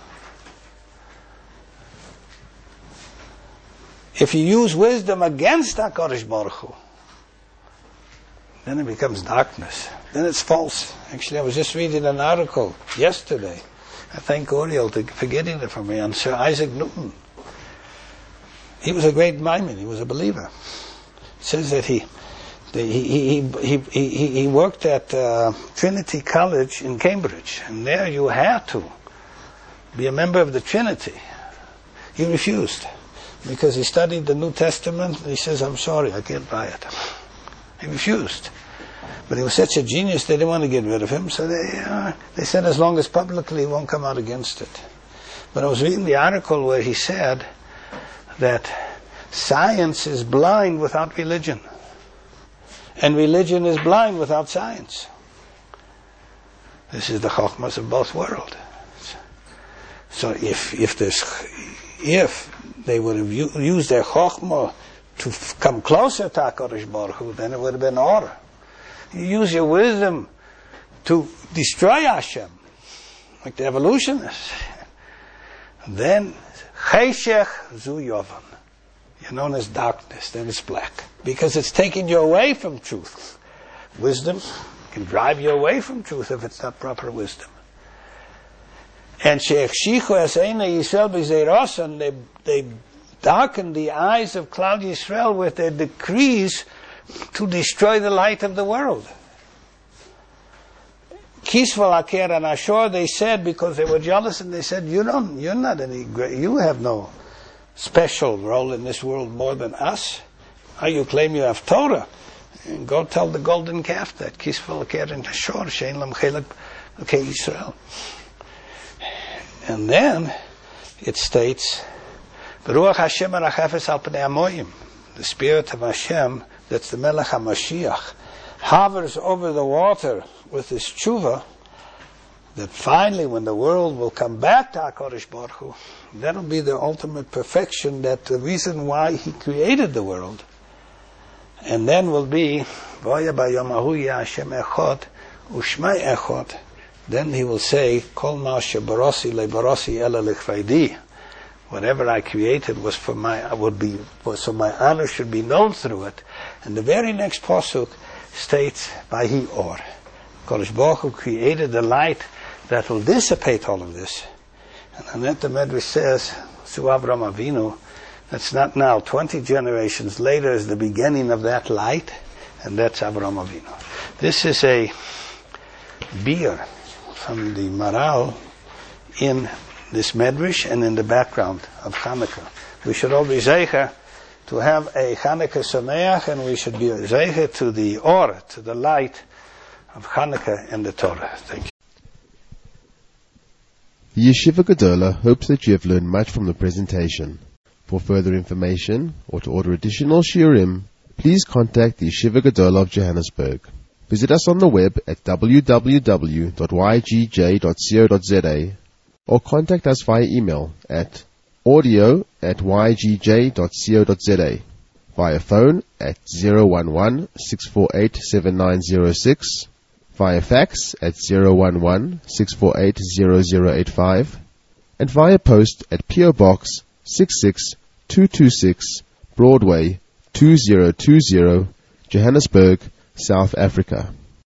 If you use wisdom against HaKadosh Baruch Hu, then it becomes darkness. Then it's false. Actually, I was just reading an article yesterday. I thank Oriel for getting it for me, on Sir Isaac Newton. He was a great Maimon. He was a believer. It says that he he he he he, he worked at uh, Trinity College in Cambridge, and there you had to be a member of the Trinity. He refused because he studied the New Testament. He says, "I'm sorry, I can't buy it." He refused. But he was such a genius, they didn't want to get rid of him, so they uh, they said as long as publicly he won't come out against it. But I was reading the article where he said that science is blind without religion, and religion is blind without science. This is the chokhmas of both worlds. So if if this if they would have u- used their chokhmah to f- come closer to HaKadosh Baruch Hu, then it would have been order. You use your wisdom to destroy Hashem, like the evolutionists. Then, Cheshech zu Yovan. You're known as darkness, then it's black. Because it's taking you away from truth. Wisdom can drive you away from truth if it's not proper wisdom. And She'echshichu es Einei Yisrael b'zeirosan, they they darkened the eyes of Klal Yisrael with their decrees to destroy the light of the world. Kisval Aker and Ashur, they said, because they were jealous, and they said, you don't, you're not any great, you have no special role in this world more than us. How you claim you have Torah? And go tell the golden calf that. Kisval Aker and Ashur, Shein Lam Chelek L'Kei Yisrael. And then it states, Ruach Hashem arachafes al pnei hamoyim, the spirit of Hashem, that's the Melech HaMashiach, hovers over the water with his tshuva, that finally when the world will come back to HaKadosh Baruch Hu, that'll be the ultimate perfection, that the reason why he created the world. And then will be, V'oya b'yom hahu yeh Hashem echad, u'shmei echad. Then he will say, Kol ma shebarasi lebarasi ela lichvaydi. Whatever I created was for my, I would be, so my honor should be known through it. And the very next pasuk states, Vahi or. Kodesh Baruch Hu created the light that will dissipate all of this. And then the Medrash says, to Avraham Avinu, that's not now, twenty generations later is the beginning of that light, and that's Avraham Avinu. This is a beer from the Maral in this Medrash and in the background of Hanukkah. We should all be zeicher to have a Hanukkah Sameach, and we should be zeicher to the Or, to the light of Hanukkah and the Torah. Thank you. The Yeshiva Gedola hopes that you have learned much from the presentation. For further information or to order additional shiurim, please contact the Yeshiva Gedola of Johannesburg. Visit us on the web at w w w dot y g j dot co dot z a or contact us via email at audio at y g j dot co dot z a, via phone at zero one one, six four eight, seven nine zero six, via fax at zero one one, six four eight, zero zero eight five, and via post at P O Box six six two two six, Broadway two zero two zero, Johannesburg, South Africa.